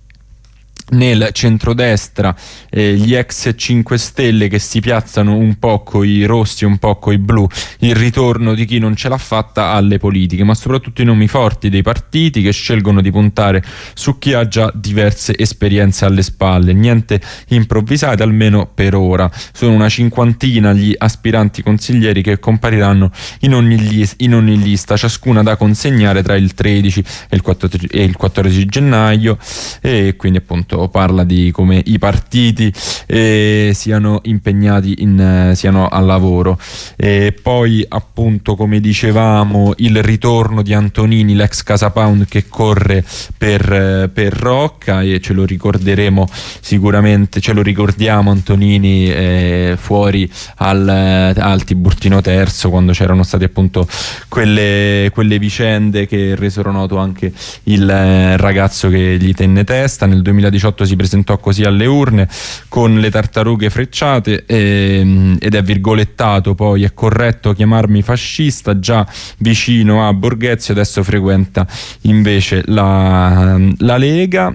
nel centrodestra, eh, gli ex cinque Stelle che si piazzano un po' coi rossi, un po' coi blu, il ritorno di chi non ce l'ha fatta alle politiche, ma soprattutto i nomi forti dei partiti che scelgono di puntare su chi ha già diverse esperienze alle spalle. Niente improvvisate, almeno per ora. Sono una cinquantina gli aspiranti consiglieri che compariranno in ogni, li- in ogni lista, ciascuna da consegnare tra il tredici e il quattordici, e il quattordici gennaio, e quindi appunto parla di come i partiti eh, siano impegnati in, eh, siano al lavoro. E poi appunto, come dicevamo, il ritorno di Antonini, l'ex Casa Pound, che corre per, eh, per Rocca, e ce lo ricorderemo sicuramente, ce lo ricordiamo Antonini eh, fuori al, al Tiburtino Terzo, quando c'erano state appunto quelle, quelle vicende che resero noto anche il eh, ragazzo che gli tenne testa. Nel duemiladiciotto si presentò così alle urne con le tartarughe frecciate e, ed è virgolettato poi: è corretto chiamarmi fascista, già vicino a Borghezio, adesso frequenta invece la, la Lega.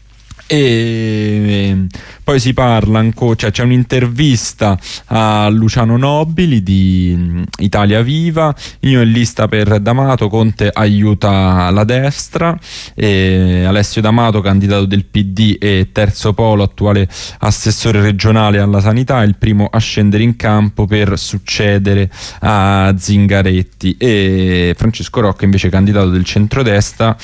E poi si parla ancora, cioè c'è un'intervista a Luciano Nobili di Italia Viva: io in lista per D'Amato, Conte aiuta la destra. E Alessio D'Amato, candidato del P D e terzo polo, attuale assessore regionale alla sanità, è il primo a scendere in campo per succedere a Zingaretti. E Francesco Rocca invece candidato del centrodestra,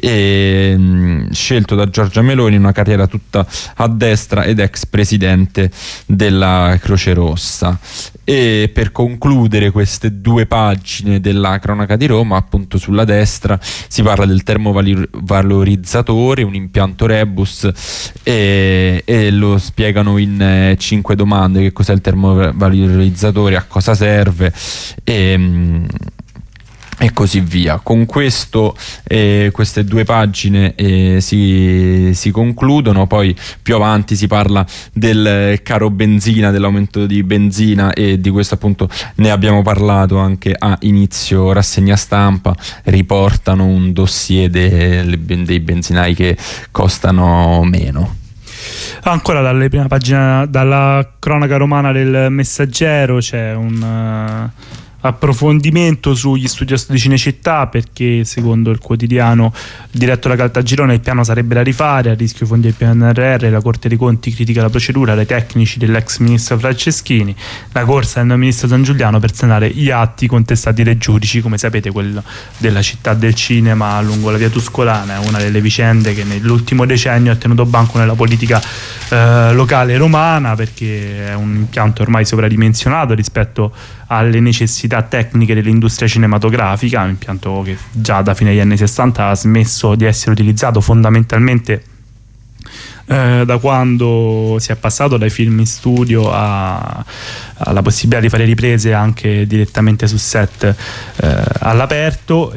e, scelto da Giorgia Meloni, una carriera tutta a destra ed ex presidente della Croce Rossa. E per concludere queste due pagine della cronaca di Roma, appunto sulla destra si parla del termovalorizzatore, un impianto Rebus, e, e lo spiegano in eh, cinque domande: che cos'è il termovalorizzatore, a cosa serve, e mh, e così via. Con questo eh, queste due pagine eh, si, si concludono. Poi più avanti si parla del caro benzina, dell'aumento di benzina, e di questo appunto ne abbiamo parlato anche a inizio rassegna stampa. Riportano un dossier de, dei benzinai che costano meno. Ancora dalle prima pagina, dalla cronaca romana del Messaggero, c'è un uh... approfondimento sugli studios di Cinecittà, perché secondo il quotidiano diretto da Caltagirone il piano sarebbe da rifare, a rischio fondi del P N R R, la Corte dei Conti critica la procedura dai tecnici dell'ex ministro Franceschini, la corsa del ministro San Giuliano per sanare gli atti contestati dai giudici. Come sapete, quello della città del cinema lungo la via Tuscolana è una delle vicende che nell'ultimo decennio ha tenuto banco nella politica eh, locale romana, perché è un impianto ormai sovradimensionato rispetto alle necessità tecniche dell'industria cinematografica, un impianto che già da fine degli anni sessanta ha smesso di essere utilizzato fondamentalmente eh, da quando si è passato dai film in studio a, alla possibilità di fare riprese anche direttamente su set eh, all'aperto,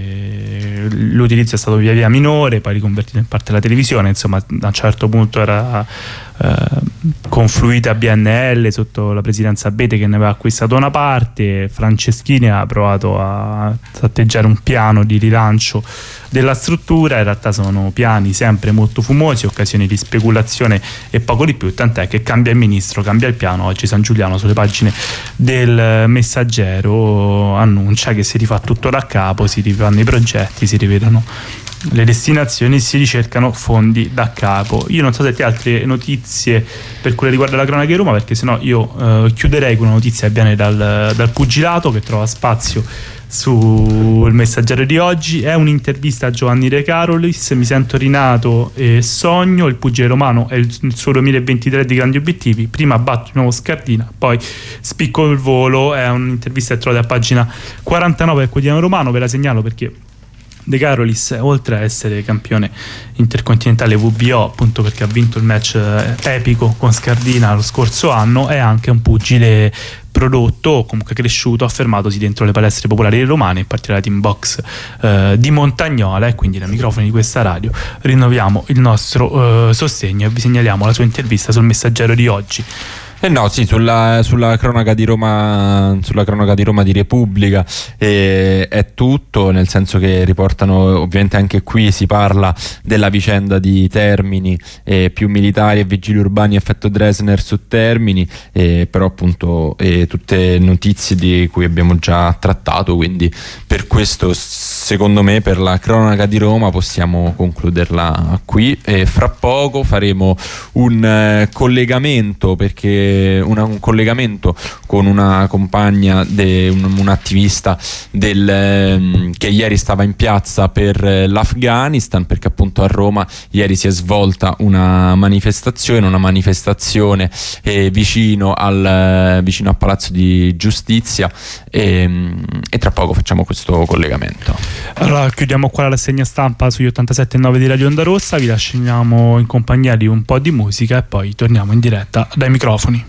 e l'utilizzo è stato via via minore, poi riconvertito in parte alla televisione, insomma a un certo punto era eh, confluita a B N L sotto la presidenza Abete, che ne aveva acquistato una parte. Franceschini ha provato a tratteggiare un piano di rilancio della struttura, in realtà sono piani sempre molto fumosi, occasioni di speculazione e poco di più, tant'è che cambia il ministro, cambia il piano. Oggi San Giuliano sulle pagine del Messaggero annuncia che si rifà tutto da capo, si rifanno i progetti, si rivedono le destinazioni, si ricercano fondi da capo. Io non so se ti hai altre notizie per quelle riguarda la cronaca di Roma, perché sennò io eh, chiuderei con una notizia che viene dal, dal pugilato, che trova spazio sul Messaggero di oggi. È un'intervista a Giovanni De Carolis. Mi sento rinato e sogno, il pugile romano è il, il suo duemilaventitré di grandi obiettivi, prima batto il nuovo Scardina, poi spicco il volo. È un'intervista che trovate a pagina quarantanove del Quotidiano Romano. Ve la segnalo perché De Carolis, oltre a essere campione intercontinentale V B O, appunto perché ha vinto il match epico con Scardina lo scorso anno, è anche un pugile prodotto o comunque cresciuto, affermatosi dentro le palestre popolari romane, in particolare Team Box eh, di Montagnola, e quindi dai microfoni di questa radio rinnoviamo il nostro eh, sostegno e vi segnaliamo la sua intervista sul Messaggero di oggi. Eh no, sì, sulla, sulla cronaca di Roma, sulla cronaca di Roma di Repubblica eh, è tutto, nel senso che riportano, ovviamente anche qui si parla della vicenda di Termini, eh, più militari e vigili urbani effetto Dresner su Termini, eh, però appunto eh, tutte notizie di cui abbiamo già trattato, quindi per questo secondo me per la cronaca di Roma possiamo concluderla qui, e fra poco faremo un eh, collegamento perché Una, un collegamento con una compagna, de, un, un'attivista del, eh, che ieri stava in piazza per eh, l'Afghanistan, perché appunto a Roma ieri si è svolta una manifestazione, una manifestazione eh, vicino, al, eh, vicino a Palazzo di Giustizia, e, e tra poco facciamo questo collegamento. Allora chiudiamo qua la rassegna stampa sugli ottantasette virgola nove di Radio Onda Rossa, vi lasciamo in compagnia di un po' di musica e poi torniamo in diretta dai microfoni.